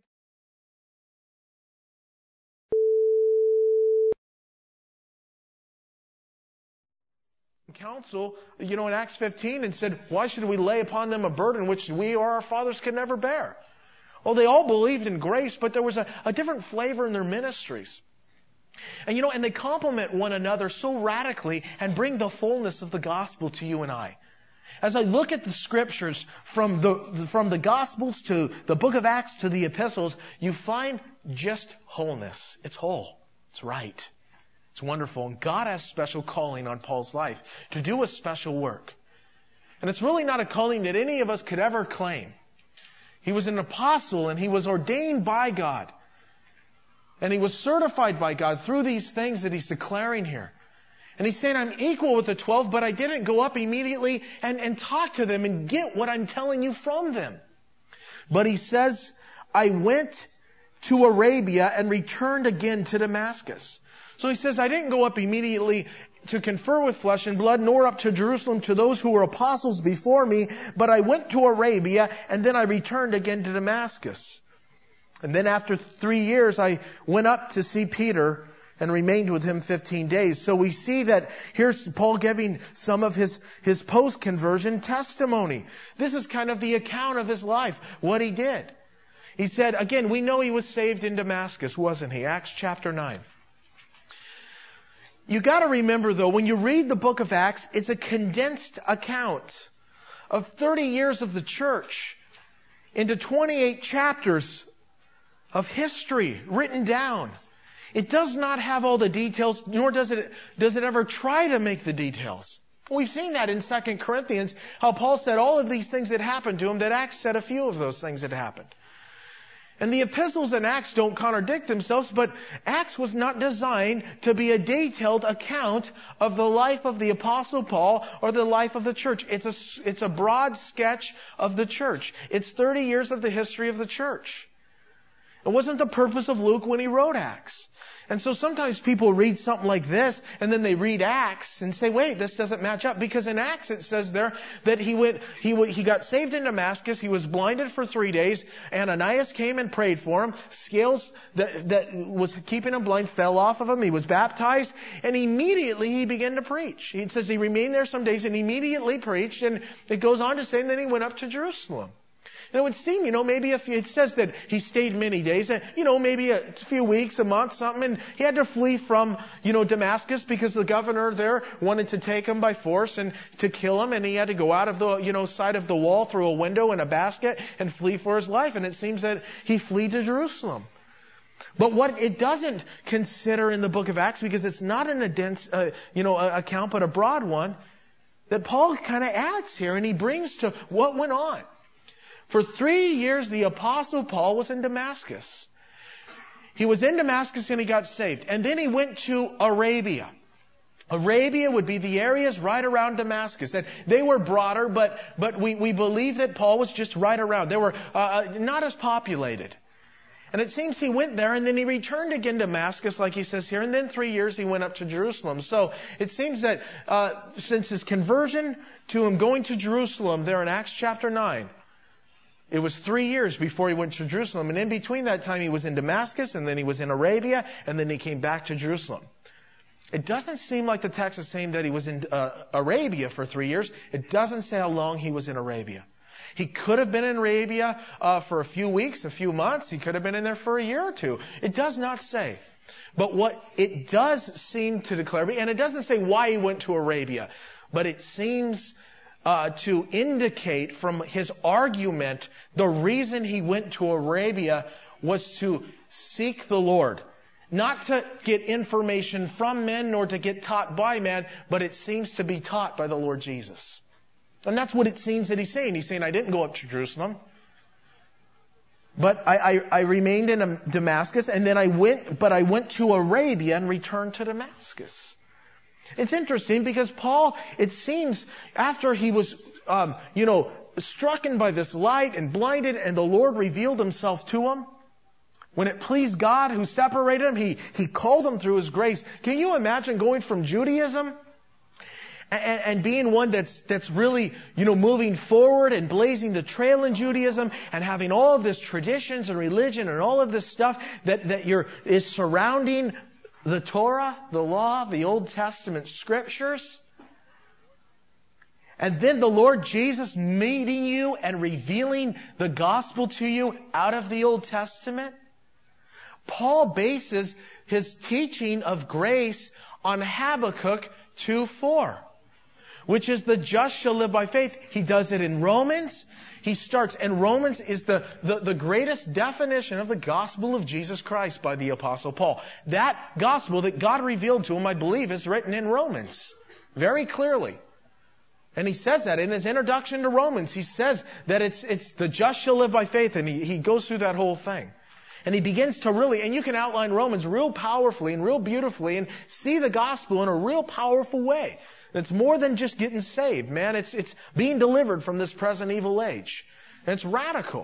Council, in Acts 15, and said, why should we lay upon them a burden which we or our fathers could never bear? Well, they all believed in grace, but there was a different flavor in their ministries. And they complement one another so radically and bring the fullness of the gospel to you and I. As I look at the scriptures from the Gospels to the book of Acts to the epistles, you find just wholeness. It's whole. It's right. It's wonderful. And God has special calling on Paul's life to do a special work. And it's really not a calling that any of us could ever claim. He was an apostle and he was ordained by God. And he was certified by God through these things that he's declaring here. And he's saying, I'm equal with the 12, but I didn't go up immediately and talk to them and get what I'm telling you from them. But he says, I went to Arabia and returned again to Damascus. So he says, I didn't go up immediately to confer with flesh and blood, nor up to Jerusalem to those who were apostles before me, but I went to Arabia, and then I returned again to Damascus. And then after 3 years, I went up to see Peter and remained with him 15 days. So we see that here's Paul giving some of his post-conversion testimony. This is kind of the account of his life, what he did. He said, again, we know he was saved in Damascus, wasn't he? Acts chapter 9. You got to remember, though, when you read the book of Acts, it's a condensed account of 30 years of the church into 28 chapters of history written down. It does not have all the details, nor does it ever try to make the details. We've seen that in 2 Corinthians, how Paul said all of these things that happened to him, that Acts said a few of those things that happened. And the epistles and Acts don't contradict themselves, but Acts was not designed to be a detailed account of the life of the Apostle Paul or the life of the church. It's a broad sketch of the church. It's 30 years of the history of the church. It wasn't the purpose of Luke when he wrote Acts. And so sometimes people read something like this, and then they read Acts and say, wait, this doesn't match up. Because in Acts it says there that he got saved in Damascus, he was blinded for 3 days, Ananias came and prayed for him, scales that was keeping him blind fell off of him, he was baptized, and immediately he began to preach. It says he remained there some days and immediately preached, and it goes on to say, and then he went up to Jerusalem. And it would seem, maybe if it says that he stayed many days, maybe a few weeks, a month, something, and he had to flee from, Damascus because the governor there wanted to take him by force and to kill him, and he had to go out of the, side of the wall through a window in a basket and flee for his life. And it seems that he fled to Jerusalem. But what it doesn't consider in the book of Acts, because it's not in a dense, account, but a broad one, that Paul kind of adds here, and he brings to what went on. For 3 years, the Apostle Paul was in Damascus. He was in Damascus and he got saved. And then he went to Arabia. Arabia would be the areas right around Damascus. And they were broader, but we believe that Paul was just right around. They were not as populated. And it seems he went there and then he returned again to Damascus, like he says here. And then 3 years he went up to Jerusalem. So it seems that since his conversion to him going to Jerusalem there in Acts chapter 9, it was 3 years before he went to Jerusalem. And in between that time, he was in Damascus, and then he was in Arabia, and then he came back to Jerusalem. It doesn't seem like the text is saying that he was in Arabia for 3 years. It doesn't say how long he was in Arabia. He could have been in Arabia for a few weeks, a few months. He could have been in there for a year or two. It does not say. But what it does seem to declare, and it doesn't say why he went to Arabia, but it seems to indicate from his argument, the reason he went to Arabia was to seek the Lord. Not to get information from men nor to get taught by man, but it seems to be taught by the Lord Jesus. And that's what it seems that he's saying. He's saying, I didn't go up to Jerusalem, but I remained in Damascus, and then I went to Arabia and returned to Damascus. It's interesting because Paul, it seems, after he was, strucken by this light and blinded, and the Lord revealed himself to him, when it pleased God who separated him, he called him through his grace. Can you imagine going from Judaism and being one that's really, moving forward and blazing the trail in Judaism and having all of this traditions and religion and all of this stuff that is surrounding the Torah, the law, the Old Testament scriptures. And then the Lord Jesus meeting you and revealing the gospel to you out of the Old Testament. Paul bases his teaching of grace on Habakkuk 2:4, which is the just shall live by faith. He does it in Romans. He starts, and Romans is the greatest definition of the gospel of Jesus Christ by the Apostle Paul. That gospel that God revealed to him, I believe, is written in Romans very clearly. And he says that in his introduction to Romans. He says that it's the just shall live by faith, and he goes through that whole thing. And he begins to really, and you can outline Romans real powerfully and real beautifully and see the gospel in a real powerful way. It's more than just getting saved, man. It's being delivered from this present evil age. And it's radical.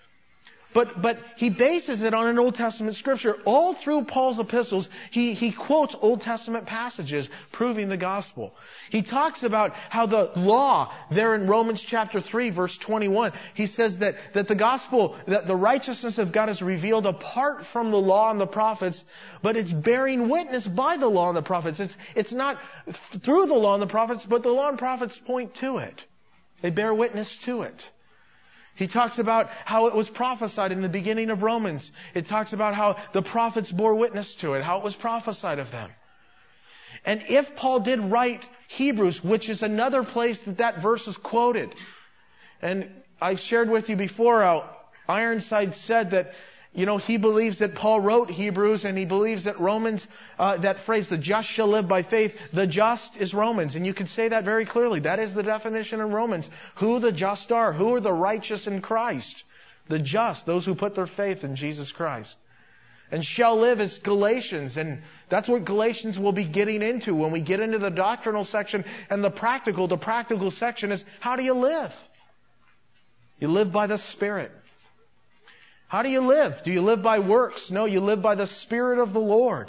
But he bases it on an Old Testament scripture. All through Paul's epistles, he quotes Old Testament passages proving the gospel. He talks about how the law, there in Romans chapter 3, verse 21, he says that the gospel, that the righteousness of God is revealed apart from the law and the prophets, but it's bearing witness by the law and the prophets. It's not through the law and the prophets, but the law and prophets point to it. They bear witness to it. He talks about how it was prophesied in the beginning of Romans. It talks about how the prophets bore witness to it, how it was prophesied of them. And if Paul did write Hebrews, which is another place that verse is quoted, and I shared with you before how Ironside said that, he believes that Paul wrote Hebrews, and he believes that Romans, that phrase, the just shall live by faith, the just is Romans. And you can say that very clearly. That is the definition in Romans. Who the just are. Who are the righteous in Christ? The just, those who put their faith in Jesus Christ. And shall live is Galatians. And that's what Galatians will be getting into when we get into the doctrinal section and the practical section is, how do you live? You live by the Spirit. How do you live? Do you live by works? No, you live by the Spirit of the Lord.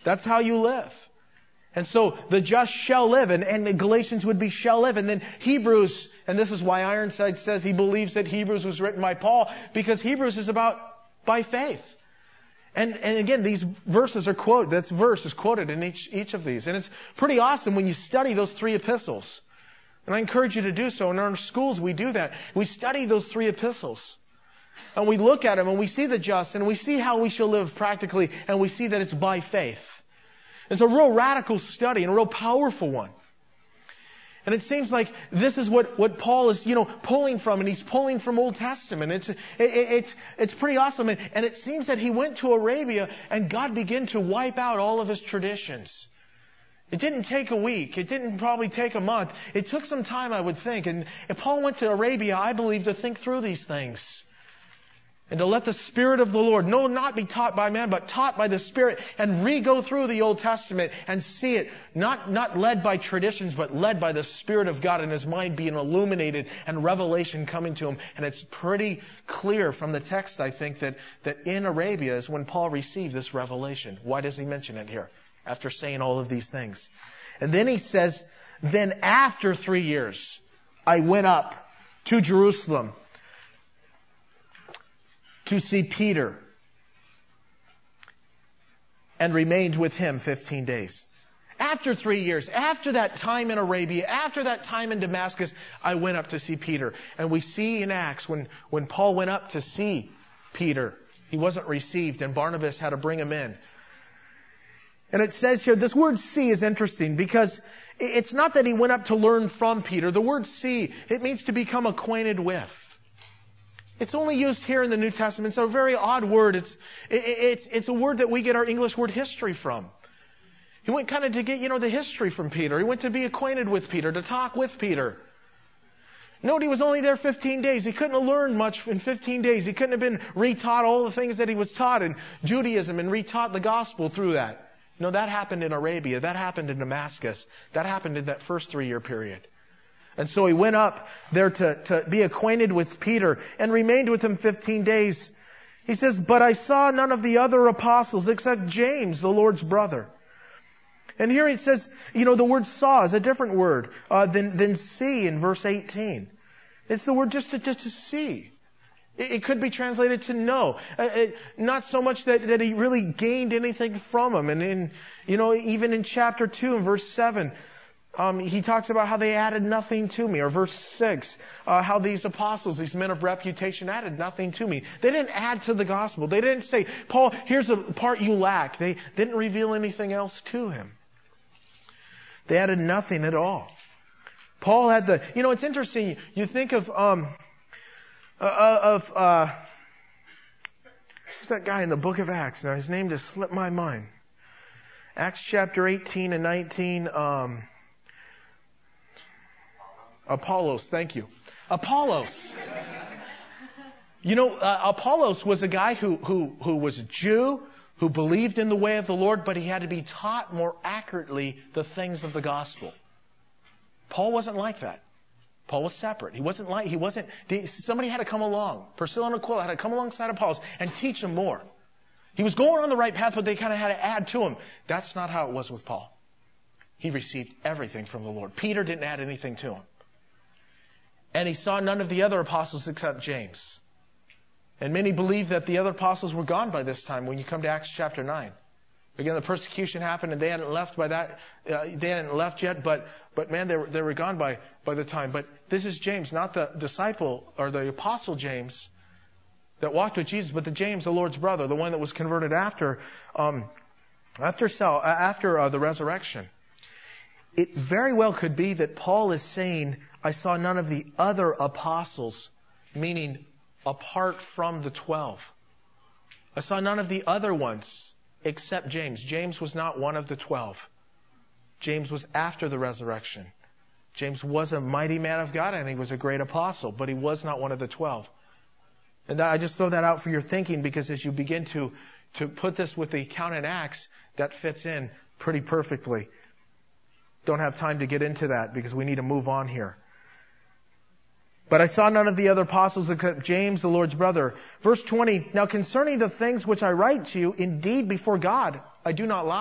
That's how you live. And so the just shall live, and Galatians would be shall live. And then Hebrews, and this is why Ironside says he believes that Hebrews was written by Paul, because Hebrews is about by faith. And again, these verses are quoted, that verse is quoted in each of these. And it's pretty awesome when you study those 3 epistles. And I encourage you to do so. In our schools, we do that. We study those 3 epistles. And we look at them, and we see the just, and we see how we shall live practically, and we see that it's by faith. It's a real radical study and a real powerful one. And it seems like this is what Paul is, pulling from, and he's pulling from Old Testament. It's pretty awesome. And it seems that he went to Arabia, and God began to wipe out all of his traditions. It didn't take a week. It didn't probably take a month. It took some time, I would think. And if Paul went to Arabia, I believe, to think through these things. And to let the Spirit of the Lord, not be taught by man, but taught by the Spirit, and re-go through the Old Testament and see it, not led by traditions, but led by the Spirit of God, and his mind being illuminated and revelation coming to him. And it's pretty clear from the text, I think, that in Arabia is when Paul received this revelation. Why does he mention it here after saying all of these things? And then he says, then after 3 years, I went up to Jerusalem to see Peter, and remained with him 15 days. After 3 years, after that time in Arabia, after that time in Damascus, I went up to see Peter. And we see in Acts when Paul went up to see Peter, he wasn't received, and Barnabas had to bring him in. And it says here, this word see is interesting because it's not that he went up to learn from Peter. The word see, it means to become acquainted with. It's only used here in the New Testament. It's a very odd word. It's a word that we get our English word history from. He went kind of to get, the history from Peter. He went to be acquainted with Peter, to talk with Peter. Note he was only there 15 days. He couldn't have learned much in 15 days. He couldn't have been retaught all the things that he was taught in Judaism and retaught the gospel through that. No, that happened in Arabia. That happened in Damascus. That happened in that first 3-year period. And so he went up there to be acquainted with Peter and remained with him 15 days. He says, but I saw none of the other apostles except James, the Lord's brother. And here it says, the word saw is a different word than see in verse 18. It's the word just to see. It could be translated to know. Not so much that he really gained anything from him. And even in chapter 2 and verse 7, he talks about how they added nothing to me. Or verse 6, how these apostles, these men of reputation, added nothing to me. They didn't add to the gospel. They didn't say, Paul, here's the part you lack. They didn't reveal anything else to him. They added nothing at all. Paul had it's interesting. You think of who's that guy in the book of Acts? Now his name just slipped my mind. Acts chapter 18 and 19, Apollos, thank you. Apollos. Apollos was a guy who was a Jew, who believed in the way of the Lord, but he had to be taught more accurately the things of the gospel. Paul wasn't like that. Paul was separate. Somebody had to come along. Priscilla and Aquila had to come alongside of Paul and teach him more. He was going on the right path, but they kind of had to add to him. That's not how it was with Paul. He received everything from the Lord. Peter didn't add anything to him. And he saw none of the other apostles except James. And many believe that the other apostles were gone by this time when you come to Acts chapter 9. Again, the persecution happened and they hadn't left by that. They hadn't left yet, but man, they were gone by the time. But this is James, not the disciple or the apostle James that walked with Jesus, but the James, the Lord's brother, the one that was converted after the resurrection. It very well could be that Paul is saying, I saw none of the other apostles, meaning apart from the 12. I saw none of the other ones except James. James was not one of the 12. James was after the resurrection. James was a mighty man of God and he was a great apostle, but he was not one of the 12. And I just throw that out for your thinking because as you begin to put this with the account in Acts, that fits in pretty perfectly. Don't have time to get into that because we need to move on here. But I saw none of the other apostles except James, the Lord's brother. Verse 20, now concerning the things which I write to you, indeed before God, I do not lie.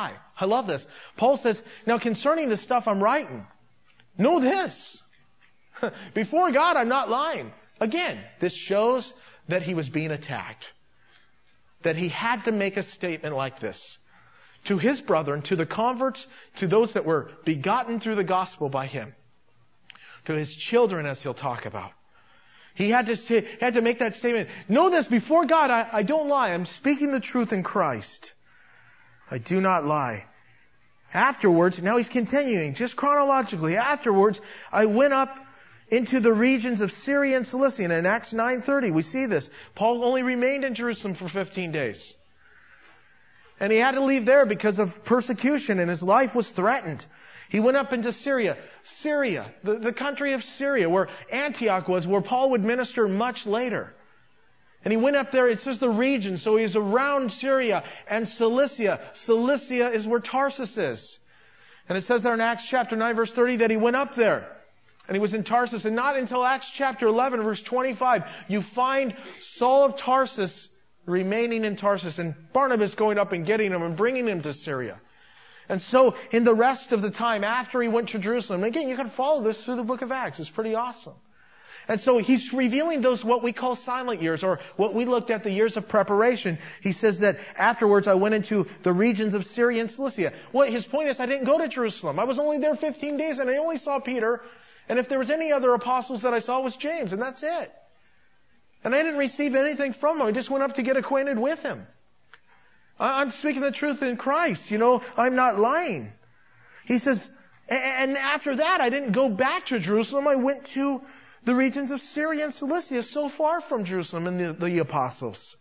I love this. Paul says, now concerning the stuff I'm writing, know this. Before God, I'm not lying. Again, this shows that he was being attacked. That he had to make a statement like this. To his brethren, to the converts, to those that were begotten through the gospel by him. To his children, as he'll talk about. He had to make that statement. Know this, before God, I don't lie. I'm speaking the truth in Christ. I do not lie. Afterwards, now he's continuing, just chronologically. Afterwards, I went up into the regions of Syria and Cilicia. And in Acts 9:30, we see this. Paul only remained in Jerusalem for 15 days. And he had to leave there because of persecution, and his life was threatened. He went up into Syria. Syria, the country of Syria, where Antioch was, where Paul would minister much later. And he went up there, it says the region, so he's around Syria and Cilicia. Cilicia is where Tarsus is. And it says there in Acts chapter 9, verse 30, that he went up there. And he was in Tarsus. And not until Acts chapter 11, verse 25, you find Saul of Tarsus remaining in Tarsus, and Barnabas going up and getting him and bringing him to Syria. And so, in the rest of the time after he went to Jerusalem, again, you can follow this through the book of Acts. It's pretty awesome. And so he's revealing those what we call silent years, or what we looked at the years of preparation. He says that afterwards I went into the regions of Syria and Cilicia. Well, his point is I didn't go to Jerusalem. I was only there 15 days and I only saw Peter. And if there was any other apostles that I saw, it was James, and that's it. And I didn't receive anything from him. I just went up to get acquainted with him. I'm speaking the truth in Christ. I'm not lying. He says, and after that, I didn't go back to Jerusalem. I went to the regions of Syria and Cilicia, so far from Jerusalem and the apostles.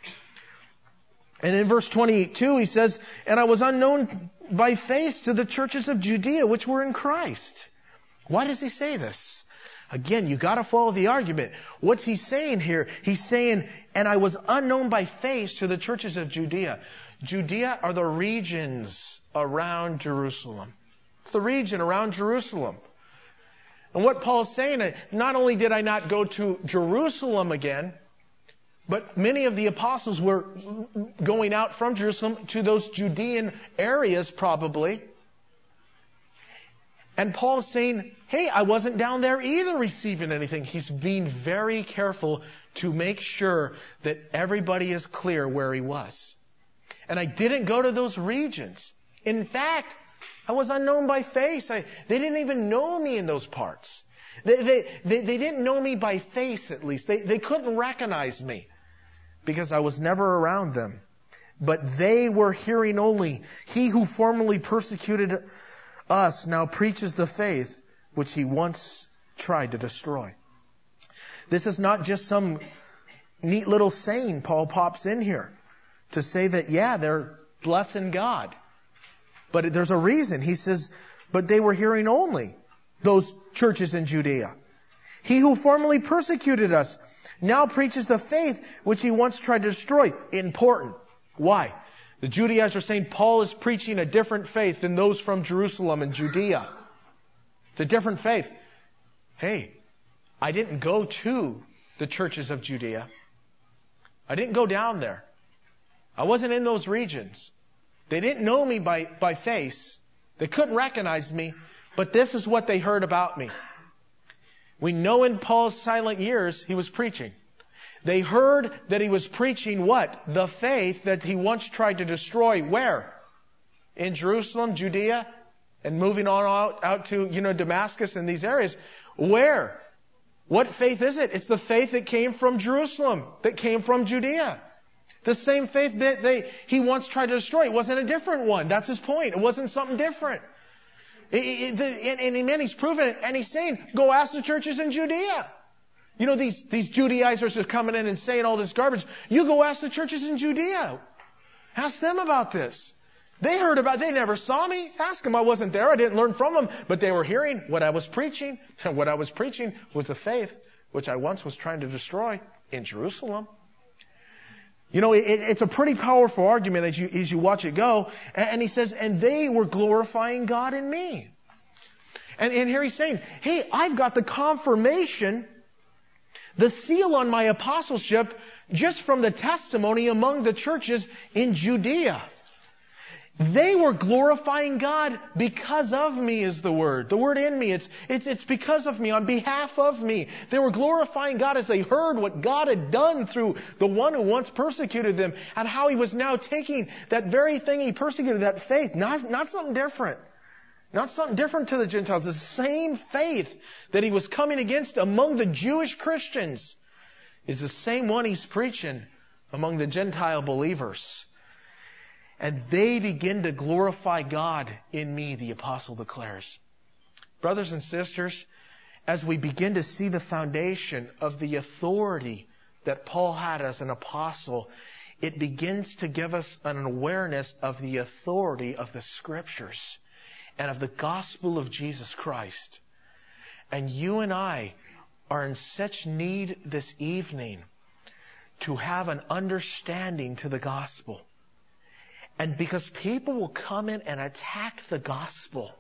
And in verse 22, he says, and I was unknown by face to the churches of Judea, which were in Christ. Why does he say this? Again, you got to follow the argument. What's he saying here? He's saying, and I was unknown by face to the churches of Judea. Judea are the regions around Jerusalem. It's the region around Jerusalem. And what Paul's saying, not only did I not go to Jerusalem again, but many of the apostles were going out from Jerusalem to those Judean areas probably. And Paul's saying, hey, I wasn't down there either receiving anything. He's being very careful to make sure that everybody is clear where he was. And I didn't go to those regions. In fact, I was unknown by face. They didn't even know me in those parts. They didn't know me by face, at least. They couldn't recognize me because I was never around them. But they were hearing only. He who formerly persecuted us now preaches the faith which he once tried to destroy. This is not just some neat little saying Paul pops in here to say that, yeah, they're blessing God. But there's a reason. He says, but they were hearing only, those churches in Judea. He who formerly persecuted us now preaches the faith which he once tried to destroy. Important. Why? The Judaizers are saying Paul is preaching a different faith than those from Jerusalem and Judea. It's a different faith. Hey, I didn't go to the churches of Judea. I didn't go down there. I wasn't in those regions. They didn't know me by face. They couldn't recognize me, but this is what they heard about me. We know in Paul's silent years, he was preaching. They heard that he was preaching what? The faith that he once tried to destroy. Where? In Jerusalem, Judea, and moving on out to, Damascus and these areas. Where? What faith is it? It's the faith that came from Jerusalem, that came from Judea. The same faith that he once tried to destroy. It wasn't a different one. That's his point. It wasn't something different. And he's proven it. And he's saying, go ask the churches in Judea. These Judaizers are coming in and saying all this garbage. You go ask the churches in Judea. Ask them about this. They never saw me. Ask them. I wasn't there. I didn't learn from them. But they were hearing what I was preaching. And what I was preaching was the faith which I once was trying to destroy in Jerusalem. It's a pretty powerful argument as you watch it go. And he says, and they were glorifying God in me. And here he's saying, hey, I've got the confirmation, the seal on my apostleship just from the testimony among the churches in Judea. They were glorifying God because of me is the word. The word in me. It's because of me, on behalf of me. They were glorifying God as they heard what God had done through the one who once persecuted them, and how He was now taking that very thing He persecuted, that faith, not something different. Not something different to the Gentiles. The same faith that He was coming against among the Jewish Christians is the same one He's preaching among the Gentile believers. And they begin to glorify God in me, the apostle declares. Brothers and sisters, as we begin to see the foundation of the authority that Paul had as an apostle, it begins to give us an awareness of the authority of the Scriptures and of the gospel of Jesus Christ. And you and I are in such need this evening to have an understanding to the gospel. And because people will come in and attack the gospel.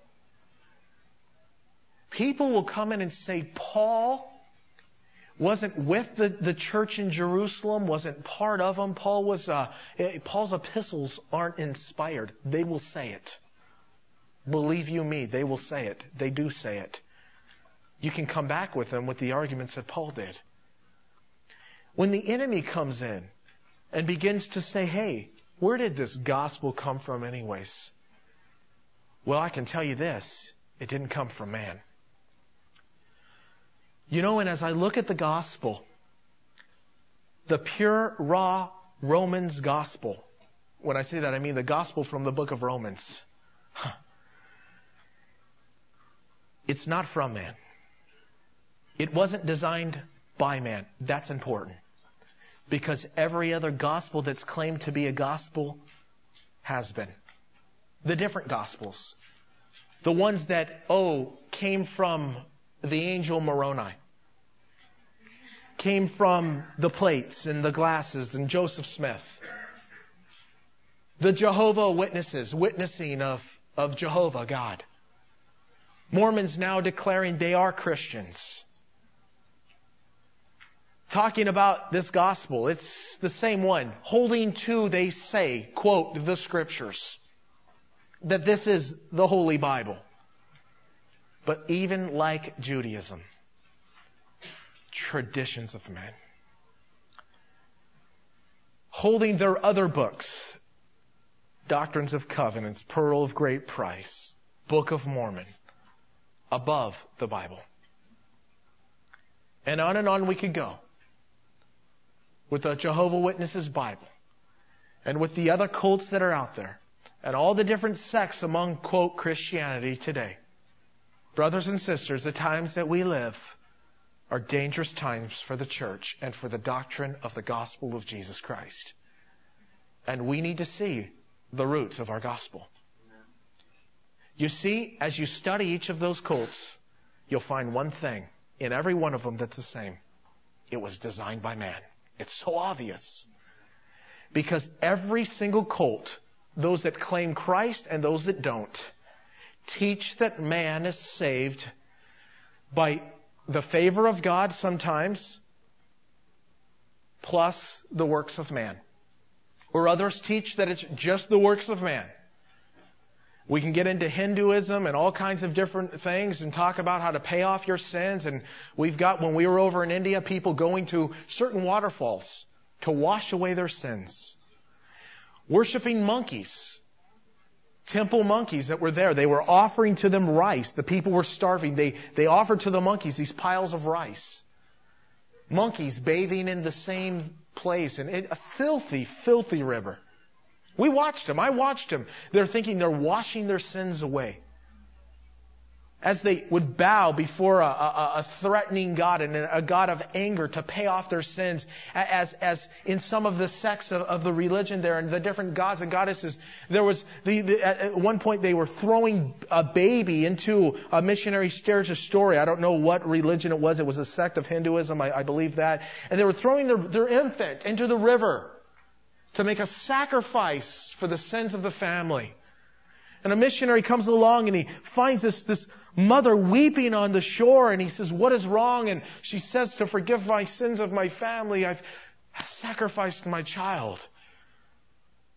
People will come in and say, Paul wasn't with the church in Jerusalem, wasn't part of them. Paul's epistles aren't inspired. They will say it. Believe you me, they will say it. They do say it. You can come back with them with the arguments that Paul did. When the enemy comes in and begins to say, hey, where did this gospel come from anyways? Well, I can tell you this. It didn't come from man. You know, and as I look at the gospel, the pure, raw Romans gospel, when I say that, I mean the gospel from the book of Romans. It's not from man. It wasn't designed by man. That's important. Because every other gospel that's claimed to be a gospel has been. The different gospels. The ones that, came from the angel Moroni. Came from the plates and the glasses and Joseph Smith. The Jehovah Witnesses, witnessing of Jehovah God. Mormons now declaring they are Christians. Talking about this gospel, it's the same one. Holding to, they say, quote, the Scriptures. That this is the Holy Bible. But even like Judaism, traditions of men. Holding their other books, Doctrines of Covenants, Pearl of Great Price, Book of Mormon, above the Bible. And on we could go. With the Jehovah Witnesses Bible, and with the other cults that are out there, and all the different sects among, quote, Christianity today. Brothers and sisters, the times that we live are dangerous times for the church and for the doctrine of the gospel of Jesus Christ. And we need to see the roots of our gospel. You see, as you study each of those cults, you'll find one thing in every one of them that's the same. It was designed by man. It's so obvious. Because every single cult, those that claim Christ and those that don't, teach that man is saved by the favor of God sometimes, plus the works of man. Or others teach that it's just the works of man. We can get into Hinduism and all kinds of different things and talk about how to pay off your sins. And we've got, when we were over in India, people going to certain waterfalls to wash away their sins. Worshipping monkeys. Temple monkeys that were there. They were offering to them rice. The people were starving. They offered to the monkeys these piles of rice. Monkeys bathing in the same place. And a filthy, filthy river. We watched them. I watched them. They're thinking they're washing their sins away. As they would bow before a threatening God and a God of anger to pay off their sins. As in some of the sects of the religion there and the different gods and goddesses, there was at one point they were throwing a baby into a missionary Sturgis story. I don't know what religion it was. It was a sect of Hinduism. I believe that. And they were throwing their infant into the river to make a sacrifice for the sins of the family. And a missionary comes along and he finds this mother weeping on the shore and he says, "What is wrong?" And she says, "To forgive my sins of my family, I've sacrificed my child."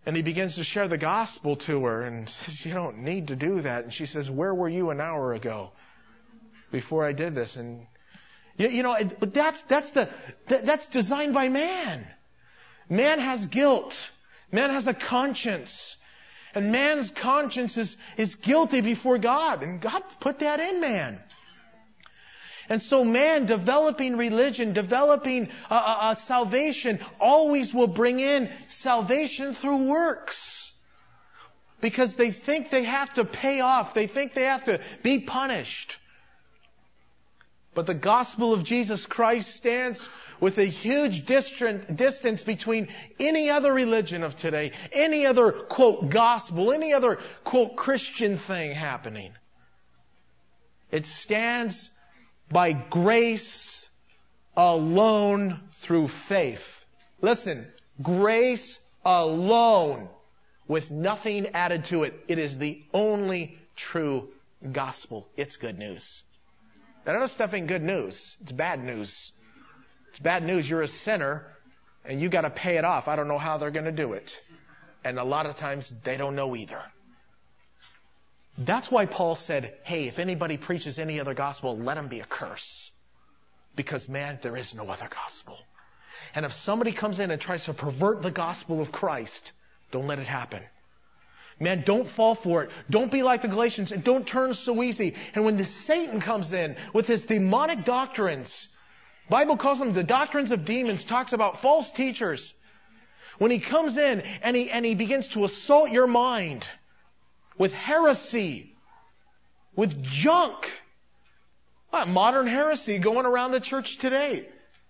And he begins to share the gospel to her and says, you don't need to do that. And she says, where were you an hour ago before I did this? And but that's designed by man. Man has guilt. Man has a conscience. And man's conscience is guilty before God. And God put that in man. And so man developing religion, developing salvation, always will bring in salvation through works. Because they think they have to pay off. They think they have to be punished. But the gospel of Jesus Christ stands with a huge distance between any other religion of today, any other, quote, gospel, any other, quote, Christian thing happening. It stands by grace alone through faith. Listen, grace alone with nothing added to it. It is the only true gospel. It's good news. That other stuff ain't good news. It's bad news. It's bad news. You're a sinner and you got to pay it off. I don't know how they're going to do it. And a lot of times they don't know either. That's why Paul said, hey, if anybody preaches any other gospel, let him be a curse. Because, man, there is no other gospel. And if somebody comes in and tries to pervert the gospel of Christ, don't let it happen. Man, don't fall for it. Don't be like the Galatians and don't turn so easy. And when Satan comes in with his demonic doctrines, Bible calls them the doctrines of demons, talks about false teachers. When he comes in and he begins to assault your mind with heresy, with junk. Modern heresy going around the church today.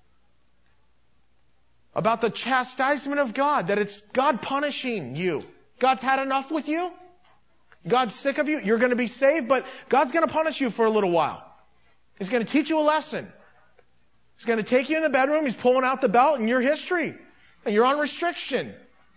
About the chastisement of God, that it's God punishing you. God's had enough with you. God's sick of you. You're going to be saved, but God's going to punish you for a little while. He's going to teach you a lesson. He's going to take you in the bedroom. He's pulling out the belt in your history. And you're on restriction.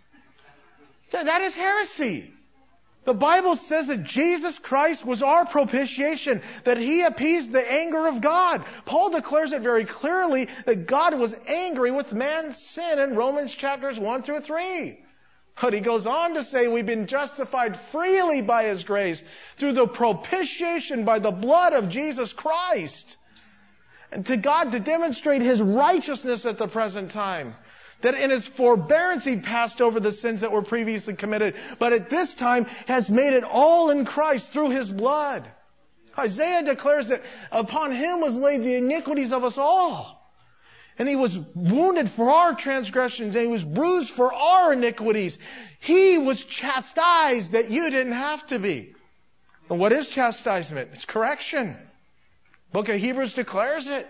That is heresy. The Bible says that Jesus Christ was our propitiation, that He appeased the anger of God. Paul declares it very clearly that God was angry with man's sin in Romans chapters 1 through 3. But he goes on to say we've been justified freely by His grace through the propitiation by the blood of Jesus Christ. And to God to demonstrate His righteousness at the present time. That in His forbearance He passed over the sins that were previously committed, but at this time has made it all in Christ through His blood. Isaiah declares that upon Him was laid the iniquities of us all. And He was wounded for our transgressions, and He was bruised for our iniquities. He was chastised that you didn't have to be. And what is chastisement? It's correction. Book of Hebrews declares it.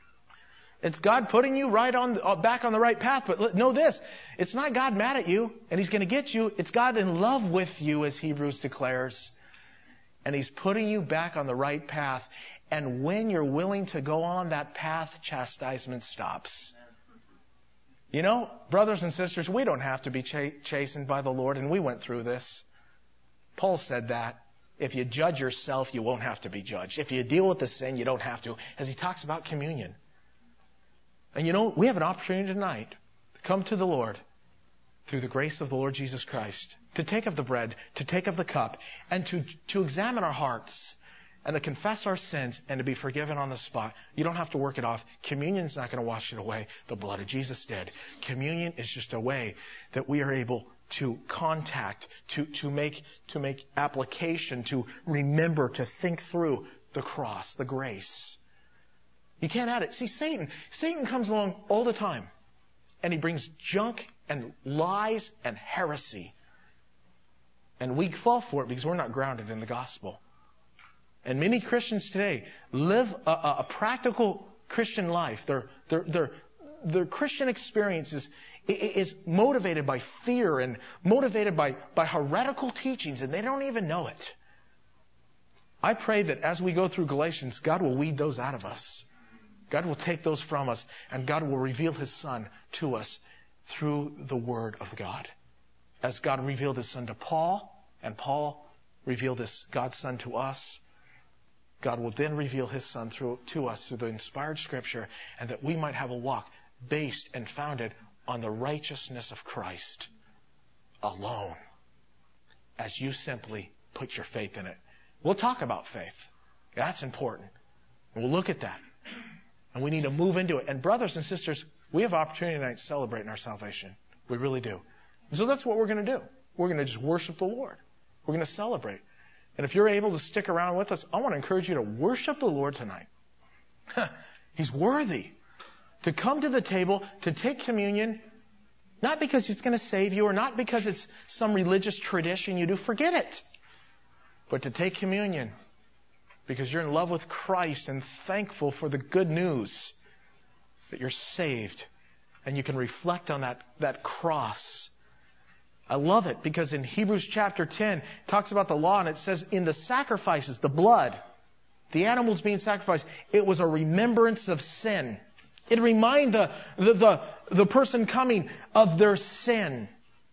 It's God putting you back on the right path. But know this, it's not God mad at you and He's going to get you. It's God in love with you, as Hebrews declares. And He's putting you back on the right path. And when you're willing to go on that path, chastisement stops. You know, brothers and sisters, we don't have to be chastened by the Lord, and we went through this. Paul said that. If you judge yourself, you won't have to be judged. If you deal with the sin, you don't have to. As he talks about communion. And you know, we have an opportunity tonight to come to the Lord through the grace of the Lord Jesus Christ, to take of the bread, to take of the cup, and to examine our hearts, and to confess our sins, and to be forgiven on the spot. You don't have to work it off. Communion's not going to wash it away. The blood of Jesus did. Communion is just a way that we are able to contact, to make application, to remember, to think through the cross, the grace. You can't add it. See, Satan comes along all the time. And he brings junk and lies and heresy. And we fall for it because we're not grounded in the gospel. And many Christians today live a practical Christian life. Their Christian experience is motivated by fear and motivated by heretical teachings, and they don't even know it. I pray that as we go through Galatians, God will weed those out of us. God will take those from us, and God will reveal His Son to us through the Word of God. As God revealed His Son to Paul, and Paul revealed God's Son to us, God will then reveal His Son to us through the inspired Scripture, and that we might have a walk based and founded on the righteousness of Christ. alone as you simply put your faith in it. We'll talk about faith. That's important. And we'll look at that. And we need to move into it. And brothers and sisters, we have opportunity tonight to celebrate in our salvation. We really do. And so that's what we're going to do. We're going to just worship the Lord. We're going to celebrate. And if you're able to stick around with us, I want to encourage you to worship the Lord tonight. He's worthy to come to the table, to take communion, not because He's going to save you or not because it's some religious tradition you do. Forget it. But to take communion because you're in love with Christ and thankful for the good news that you're saved and you can reflect on that cross. I love it because in Hebrews chapter 10 it talks about the law and it says in the sacrifices, the blood, the animals being sacrificed, it was a remembrance of sin. It reminded the person coming of their sin.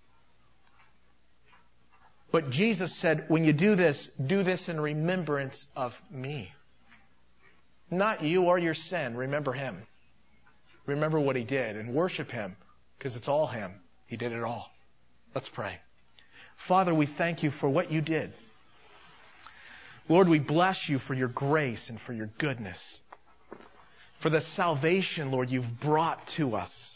But Jesus said, when you do this in remembrance of me. Not you or your sin. Remember Him. Remember what He did and worship Him because it's all Him. He did it all. Let's pray. Father, we thank You for what You did. Lord, we bless You for Your grace and for Your goodness. For the salvation, Lord, You've brought to us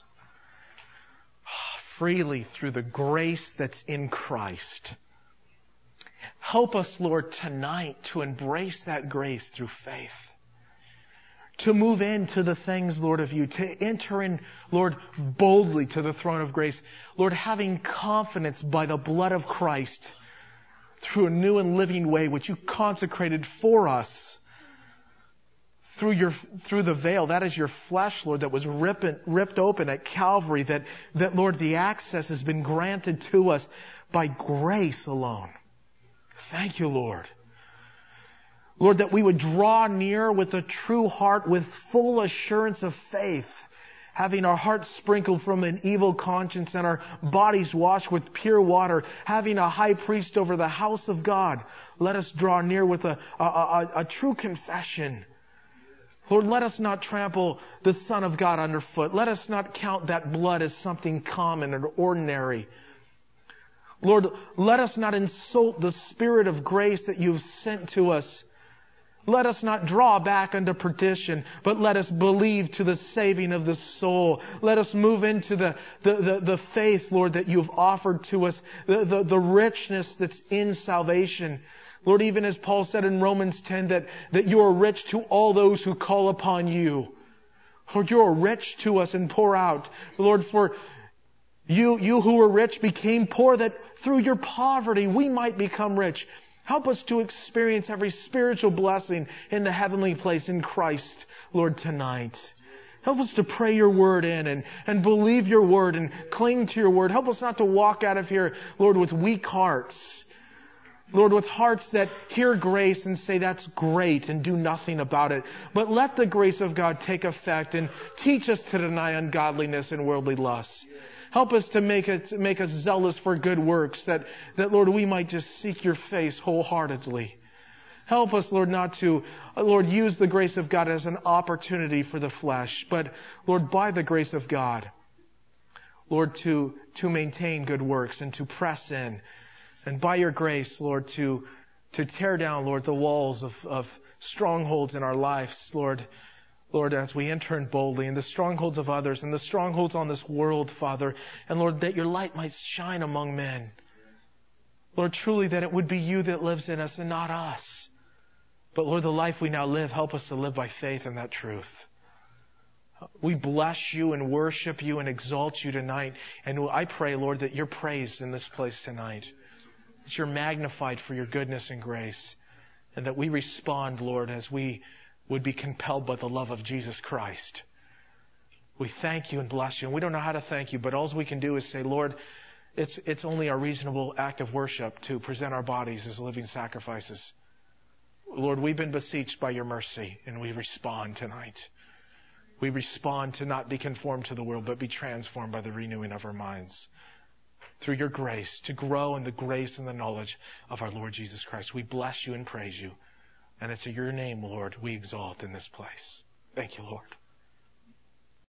freely through the grace that's in Christ. Help us, Lord, tonight to embrace that grace through faith. To move into the things, Lord, of You. To enter in, Lord, boldly to the throne of grace. Lord, having confidence by the blood of Christ through a new and living way which You consecrated for us. Through the veil, that is Your flesh, Lord, that was ripped open at Calvary, that Lord, the access has been granted to us by grace alone. Thank You, Lord. Lord, that we would draw near with a true heart, with full assurance of faith, having our hearts sprinkled from an evil conscience and our bodies washed with pure water, having a high priest over the house of God. Let us draw near with a true confession. Lord, let us not trample the Son of God underfoot. Let us not count that blood as something common and ordinary. Lord, let us not insult the Spirit of grace that You've sent to us. Let us not draw back unto perdition, but let us believe to the saving of the soul. Let us move into the faith, Lord, that You've offered to us, the richness that's in salvation. Lord, even as Paul said in Romans 10 that You are rich to all those who call upon You. Lord, You are rich to us and pour out. Lord, for You who were rich became poor that through Your poverty we might become rich. Help us to experience every spiritual blessing in the heavenly place in Christ, Lord, tonight. Help us to pray Your word in and believe Your word and cling to Your word. Help us not to walk out of here, Lord, with weak hearts. Lord, with hearts that hear grace and say that's great and do nothing about it. But let the grace of God take effect and teach us to deny ungodliness and worldly lusts. Help us to make us zealous for good works, that Lord, we might just seek Your face wholeheartedly. Help us, Lord, not to, Lord, use the grace of God as an opportunity for the flesh, but, Lord, by the grace of God, Lord, to maintain good works and to press in. And by Your grace, Lord, to tear down, Lord, the walls of strongholds in our lives, Lord, as we enter in boldly, and the strongholds of others, and the strongholds on this world, Father, and Lord, that Your light might shine among men. Lord, truly that it would be You that lives in us and not us. But Lord, the life we now live, help us to live by faith in that truth. We bless You and worship You and exalt You tonight. And I pray, Lord, that You're praised in this place tonight. That You're magnified for Your goodness and grace. And that we respond, Lord, as we would be compelled by the love of Jesus Christ. We thank You and bless You. And we don't know how to thank You, but all we can do is say, Lord, it's only a reasonable act of worship to present our bodies as living sacrifices. Lord, we've been beseeched by Your mercy, and we respond tonight. We respond to not be conformed to the world, but be transformed by the renewing of our minds. Through Your grace, to grow in the grace and the knowledge of our Lord Jesus Christ. We bless You and praise You. And it's in Your name, Lord, we exalt in this place. Thank You, Lord.